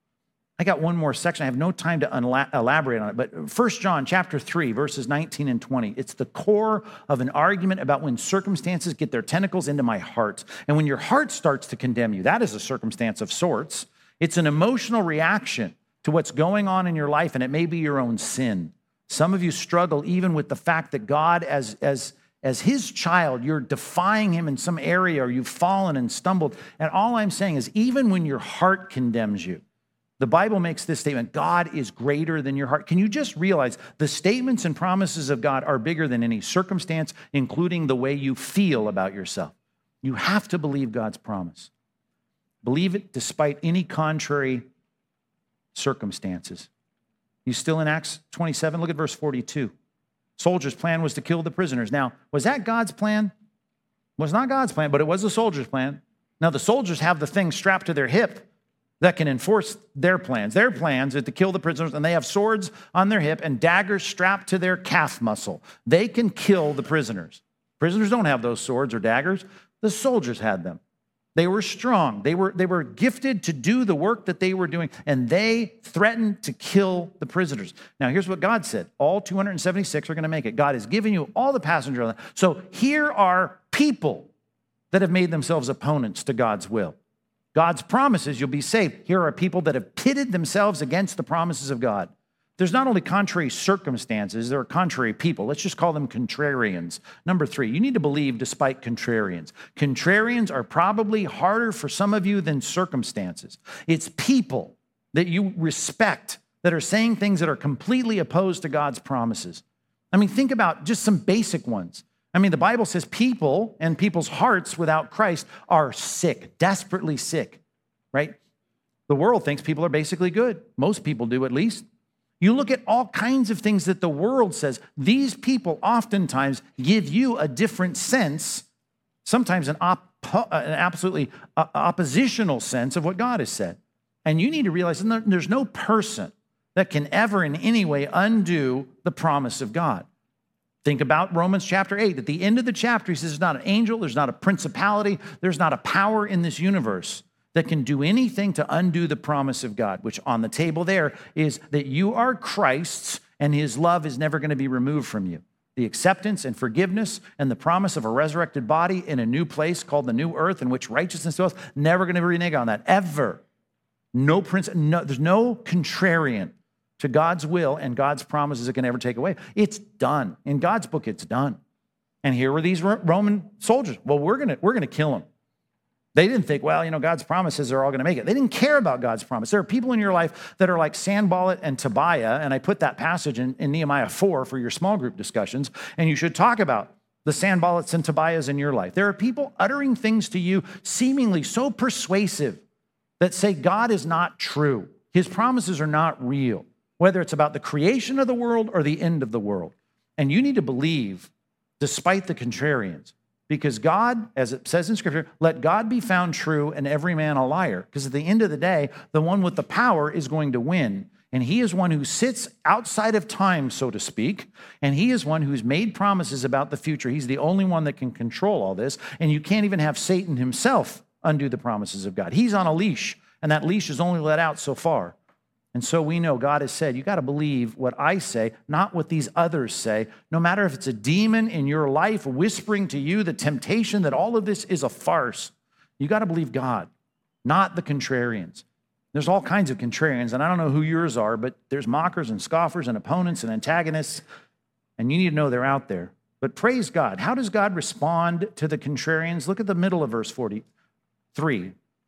I got one more section. I have no time to unla- elaborate on it, but First John chapter three, verses nineteen and twenty. It's the core of an argument about when circumstances get their tentacles into my heart. And when your heart starts to condemn you, that is a circumstance of sorts. It's an emotional reaction to what's going on in your life, and it may be your own sin. Some of you struggle even with the fact that God, as, as, as his child, you're defying him in some area, or you've fallen and stumbled. And all I'm saying is, even when your heart condemns you, the Bible makes this statement, God is greater than your heart. Can you just realize the statements and promises of God are bigger than any circumstance, including the way you feel about yourself? You have to believe God's promise. Believe it despite any contrary circumstances. You still in Acts twenty-seven? Look at verse forty-two. Soldiers' plan was to kill the prisoners. Now, was that God's plan? It was not God's plan, but it was the soldiers' plan. Now, the soldiers have the thing strapped to their hip that can enforce their plans. Their plans is to kill the prisoners, and they have swords on their hip and daggers strapped to their calf muscle. They can kill the prisoners. Prisoners don't have those swords or daggers. The soldiers had them. They were strong. They were, they were gifted to do the work that they were doing, and they threatened to kill the prisoners. Now, here's what God said. All two hundred seventy-six are going to make it. God has given you all the passengers on that. So here are people that have made themselves opponents to God's will. God's promises, you'll be saved. Here are people that have pitted themselves against the promises of God. There's not only contrary circumstances, there are contrary people. Let's just call them contrarians. Number three, you need to believe despite contrarians. Contrarians are probably harder for some of you than circumstances. It's people that you respect that are saying things that are completely opposed to God's promises. I mean, think about just some basic ones. I mean, the Bible says people and people's hearts without Christ are sick, desperately sick, right? The world thinks people are basically good. Most people do, at least. You look at all kinds of things that the world says. These people oftentimes give you a different sense, sometimes an, op- an absolutely uh, oppositional sense of what God has said. And you need to realize that there's no person that can ever in any way undo the promise of God. Think about Romans chapter eight. At the end of the chapter, he says there's not an angel, there's not a principality, there's not a power in this universe that can do anything to undo the promise of God, which on the table there is that you are Christ's and his love is never going to be removed from you. The acceptance and forgiveness and the promise of a resurrected body in a new place called the new earth in which righteousness dwells, never going to renege on that, ever. No prince, no, there's no contrarian to God's will and God's promises that can ever take away. It's done. In God's book, it's done. And here were these Roman soldiers. Well, we're going to we're going to kill them. They didn't think, well, you know, God's promises are all going to make it. They didn't care about God's promise. There are people in your life that are like Sanballat and Tobiah, and I put that passage in, in Nehemiah four for your small group discussions, and you should talk about the Sanballats and Tobiahs in your life. There are people uttering things to you seemingly so persuasive that say God is not true. His promises are not real, whether it's about the creation of the world or the end of the world. And you need to believe, despite the contrarians, Because God, as it says in Scripture, let God be found true and every man a liar. Because at the end of the day, the one with the power is going to win. And he is one who sits outside of time, so to speak. And he is one who's made promises about the future. He's the only one that can control all this. And you can't even have Satan himself undo the promises of God. He's on a leash, and that leash is only let out so far. And so we know God has said, you got to believe what I say, not what these others say. No matter if it's a demon in your life whispering to you the temptation that all of this is a farce, you got to believe God, not the contrarians. There's all kinds of contrarians, and I don't know who yours are, but there's mockers and scoffers and opponents and antagonists, and you need to know they're out there. But praise God. How does God respond to the contrarians? Look at the middle of verse forty-three.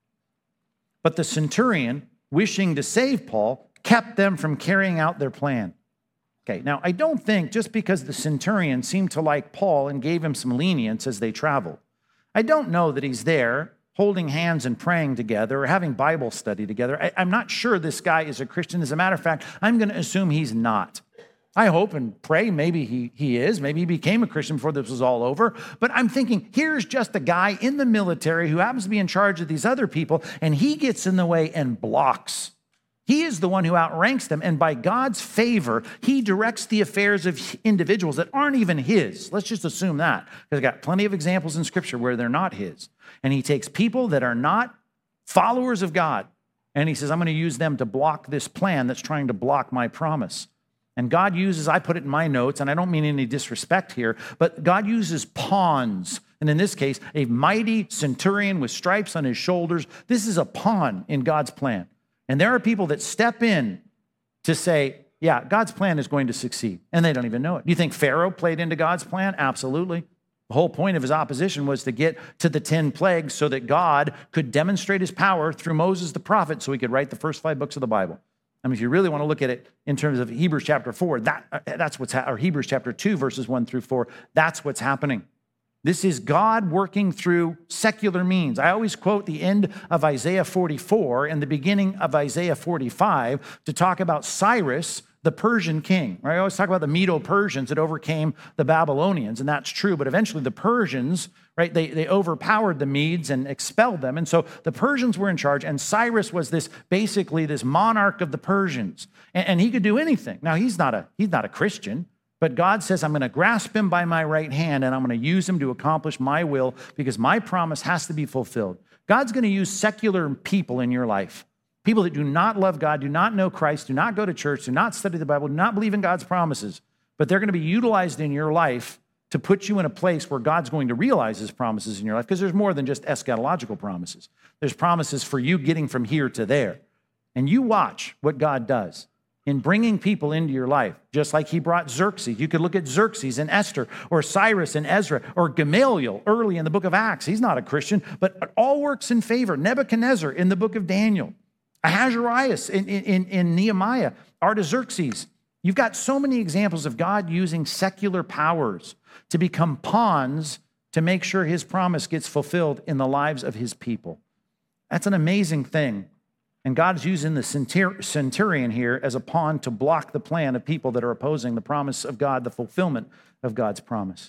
But the centurion, wishing to save Paul, kept them from carrying out their plan. Okay, now I don't think just because the centurion seemed to like Paul and gave him some lenience as they traveled, I don't know that he's there holding hands and praying together or having Bible study together. I, I'm not sure this guy is a Christian. As a matter of fact, I'm going to assume he's not. I hope and pray maybe he, he is. Maybe he became a Christian before this was all over. But I'm thinking, here's just a guy in the military who happens to be in charge of these other people, and he gets in the way and blocks. He is the one who outranks them, and by God's favor, he directs the affairs of individuals that aren't even his. Let's just assume that, because I've got plenty of examples in Scripture where they're not his. And he takes people that are not followers of God, and he says, I'm going to use them to block this plan that's trying to block my promise. And God uses, I put it in my notes, and I don't mean any disrespect here, but God uses pawns. And in this case, a mighty centurion with stripes on his shoulders. This is a pawn in God's plan. And there are people that step in to say, yeah, God's plan is going to succeed. And they don't even know it. Do you think Pharaoh played into God's plan? Absolutely. The whole point of his opposition was to get to the ten plagues so that God could demonstrate his power through Moses the prophet so he could write the first five books of the Bible. I mean, if you really want to look at it in terms of Hebrews chapter four, that, that's what's happening, or Hebrews chapter two, verses one through four, that's what's happening. This is God working through secular means. I always quote the end of Isaiah forty-four and the beginning of Isaiah forty-five to talk about Cyrus, the Persian king. Right? I always talk about the Medo-Persians that overcame the Babylonians, and that's true, but eventually the Persians, right, they, they overpowered the Medes and expelled them, and so the Persians were in charge, and Cyrus was this, basically this monarch of the Persians, and, and he could do anything. Now, he's not a, he's not a Christian, but God says, I'm going to grasp him by my right hand, and I'm going to use him to accomplish my will because my promise has to be fulfilled. God's going to use secular people in your life, people that do not love God, do not know Christ, do not go to church, do not study the Bible, do not believe in God's promises, but they're going to be utilized in your life to put you in a place where God's going to realize his promises in your life, because there's more than just eschatological promises. There's promises for you getting from here to there. And you watch what God does in bringing people into your life, just like he brought Xerxes. You could look at Xerxes and Esther, or Cyrus and Ezra, or Gamaliel early in the book of Acts. He's not a Christian, but it all works in favor. Nebuchadnezzar in the book of Daniel, Ahasuerus in, in, in Nehemiah, Artaxerxes. You've got so many examples of God using secular powers to become pawns to make sure his promise gets fulfilled in the lives of his people. That's an amazing thing. And God's using the centurion here as a pawn to block the plan of people that are opposing the promise of God, the fulfillment of God's promise.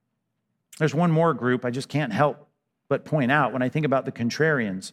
There's one more group I just can't help but point out when I think about the contrarians.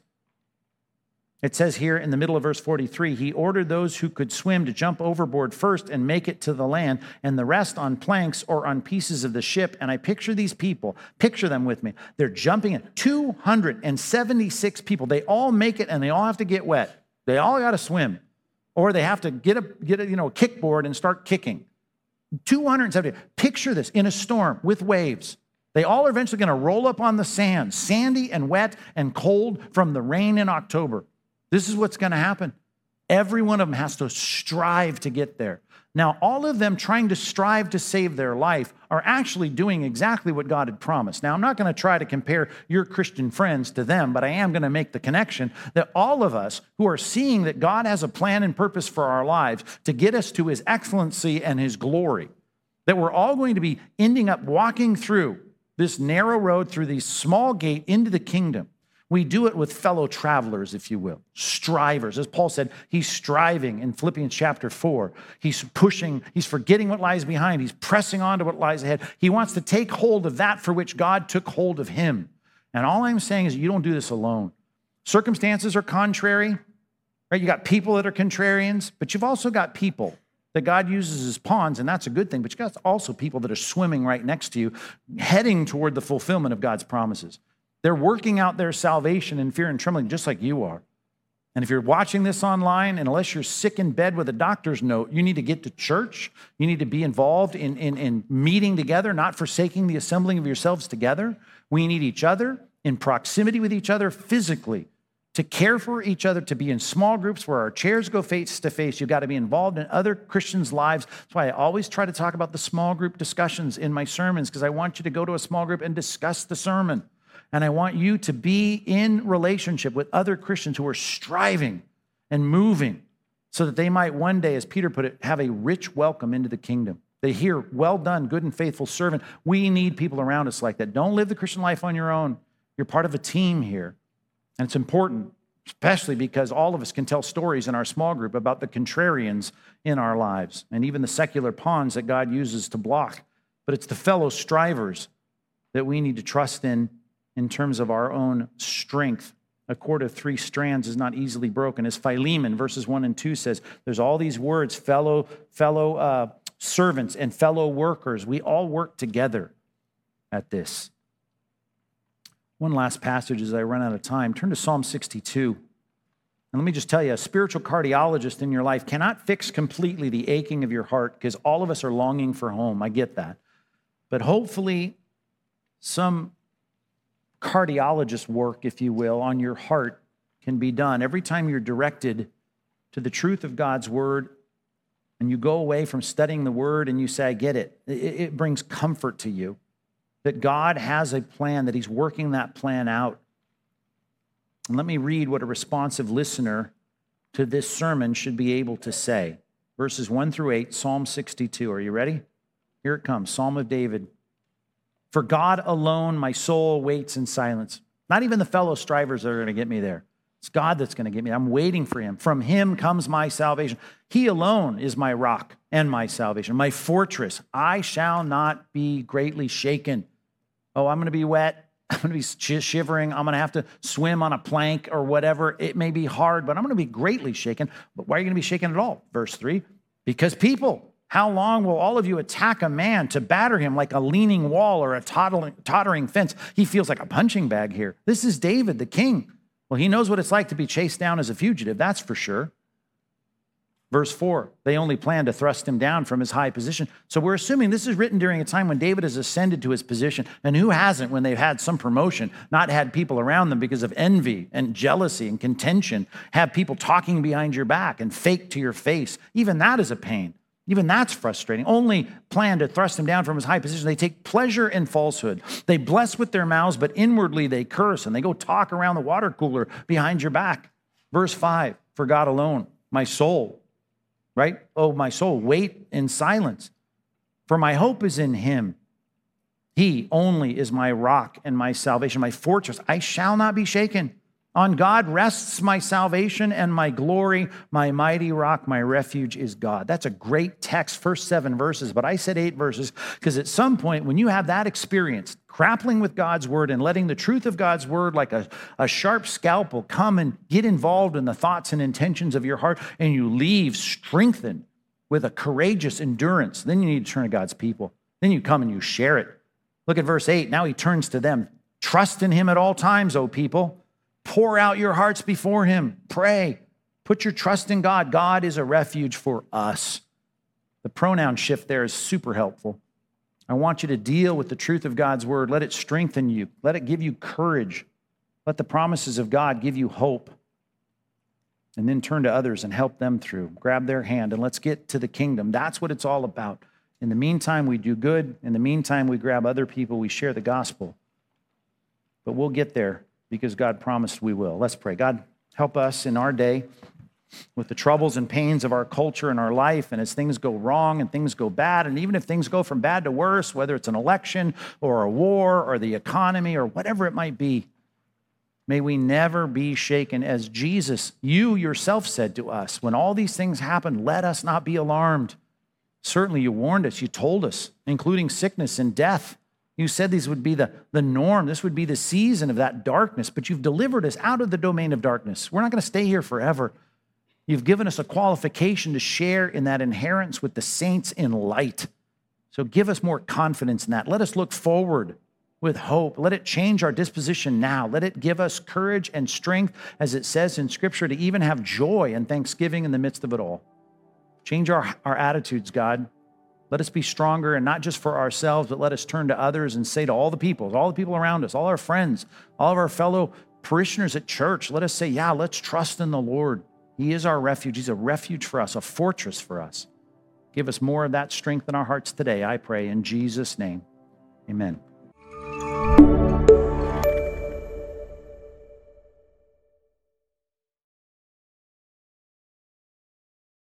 It says here in the middle of verse forty-three, he ordered those who could swim to jump overboard first and make it to the land, and the rest on planks or on pieces of the ship. And I picture these people, picture them with me. They're jumping in, two hundred seventy-six people. They all make it, and they all have to get wet. They all got to swim, or they have to get a, get a, you know, a kickboard and start kicking. two hundred seventy. Picture this in a storm with waves. They all are eventually going to roll up on the sand, sandy and wet and cold from the rain in October. This is what's going to happen. Every one of them has to strive to get there. Now, all of them trying to strive to save their life are actually doing exactly what God had promised. Now, I'm not going to try to compare your Christian friends to them, but I am going to make the connection that all of us who are seeing that God has a plan and purpose for our lives to get us to his excellency and his glory, that we're all going to be ending up walking through this narrow road, through this small gate into the kingdom, We do it with fellow travelers, if you will, strivers. As Paul said, he's striving in Philippians chapter four. He's pushing, he's forgetting what lies behind. He's pressing on to what lies ahead. He wants to take hold of that for which God took hold of him. And all I'm saying is you don't do this alone. Circumstances are contrary, right? You got people that are contrarians, but you've also got people that God uses as pawns, and that's a good thing, but you got also people that are swimming right next to you, heading toward the fulfillment of God's promises. They're working out their salvation in fear and trembling, just like you are. And if you're watching this online, and unless you're sick in bed with a doctor's note, you need to get to church. You need to be involved in, in, in meeting together, not forsaking the assembling of yourselves together. We need each other in proximity with each other physically, to care for each other, to be in small groups where our chairs go face to face. You've got to be involved in other Christians' lives. That's why I always try to talk about the small group discussions in my sermons, because I want you to go to a small group and discuss the sermon. And I want you to be in relationship with other Christians who are striving and moving so that they might one day, as Peter put it, have a rich welcome into the kingdom. They hear, well done, good and faithful servant. We need people around us like that. Don't live the Christian life on your own. You're part of a team here. And it's important, especially because all of us can tell stories in our small group about the contrarians in our lives and even the secular pawns that God uses to block. But it's the fellow strivers that we need to trust in in terms of our own strength. A cord of three strands is not easily broken. As Philemon, verses one and two says, there's all these words, fellow, fellow uh, servants and fellow workers. We all work together at this. One last passage as I run out of time. Turn to Psalm sixty-two. And let me just tell you, a spiritual cardiologist in your life cannot fix completely the aching of your heart, because all of us are longing for home. I get that. But hopefully some cardiologist work, if you will, on your heart can be done. Every time you're directed to the truth of God's word and you go away from studying the word and you say, I get it, it, it brings comfort to you that God has a plan, that he's working that plan out. And let me read what a responsive listener to this sermon should be able to say. Verses one through eight, Psalm sixty-two. Are you ready? Here it comes, Psalm of David. For God alone, my soul waits in silence. Not even the fellow strivers are going to get me there. It's God that's going to get me. I'm waiting for him. From him comes my salvation. He alone is my rock and my salvation, my fortress. I shall not be greatly shaken. Oh, I'm going to be wet. I'm going to be shivering. I'm going to have to swim on a plank or whatever. It may be hard, but I'm going to be greatly shaken. But why are you going to be shaken at all? Verse three, because people. How long will all of you attack a man to batter him like a leaning wall or a toddling, tottering fence? He feels like a punching bag here. This is David, the king. Well, he knows what it's like to be chased down as a fugitive, that's for sure. Verse four, they only plan to thrust him down from his high position. So we're assuming this is written during a time when David has ascended to his position. And who hasn't, when they've had some promotion, not had people around them because of envy and jealousy and contention, have people talking behind your back and fake to your face. Even that is a pain. Even that's frustrating. Only plan to thrust him down from his high position. They take pleasure in falsehood. They bless with their mouths, but inwardly they curse, and they go talk around the water cooler behind your back. Verse five, for God alone, my soul, right? Oh, my soul, wait in silence, for my hope is in him. He only is my rock and my salvation, my fortress. I shall not be shaken. On God rests my salvation and my glory, my mighty rock, my refuge is God. That's a great text, first seven verses, but I said eight verses because at some point when you have that experience, grappling with God's word and letting the truth of God's word like a, a sharp scalpel come and get involved in the thoughts and intentions of your heart, and you leave strengthened with a courageous endurance, then you need to turn to God's people. Then you come and you share it. Look at verse eight. Now he turns to them. Trust in him at all times, O people. Pour out your hearts before him. Pray. Put your trust in God. God is a refuge for us. The pronoun shift there is super helpful. I want you to deal with the truth of God's word. Let it strengthen you. Let it give you courage. Let the promises of God give you hope. And then turn to others and help them through. Grab their hand and let's get to the kingdom. That's what it's all about. In the meantime, we do good. In the meantime, we grab other people. We share the gospel. But we'll get there, because God promised we will. Let's pray. God, help us in our day with the troubles and pains of our culture and our life, and as things go wrong and things go bad, and even if things go from bad to worse, whether it's an election or a war or the economy or whatever it might be, May we never be shaken. As Jesus, you yourself said to us, when all these things happen, let us not be alarmed. Certainly you warned us, you told us, including sickness and death. You said these would be the, the norm. This would be the season of that darkness, but you've delivered us out of the domain of darkness. We're not going to stay here forever. You've given us a qualification to share in that inheritance with the saints in light. So give us more confidence in that. Let us look forward with hope. Let it change our disposition now. Let it give us courage and strength, as it says in Scripture, to even have joy and thanksgiving in the midst of it all. Change our, our attitudes, God. Let us be stronger, and not just for ourselves, but let us turn to others and say to all the people, all the people around us, all our friends, all of our fellow parishioners at church, let us say, yeah, let's trust in the Lord. He is our refuge. He's a refuge for us, a fortress for us. Give us more of that strength in our hearts today, I pray, in Jesus' name. Amen.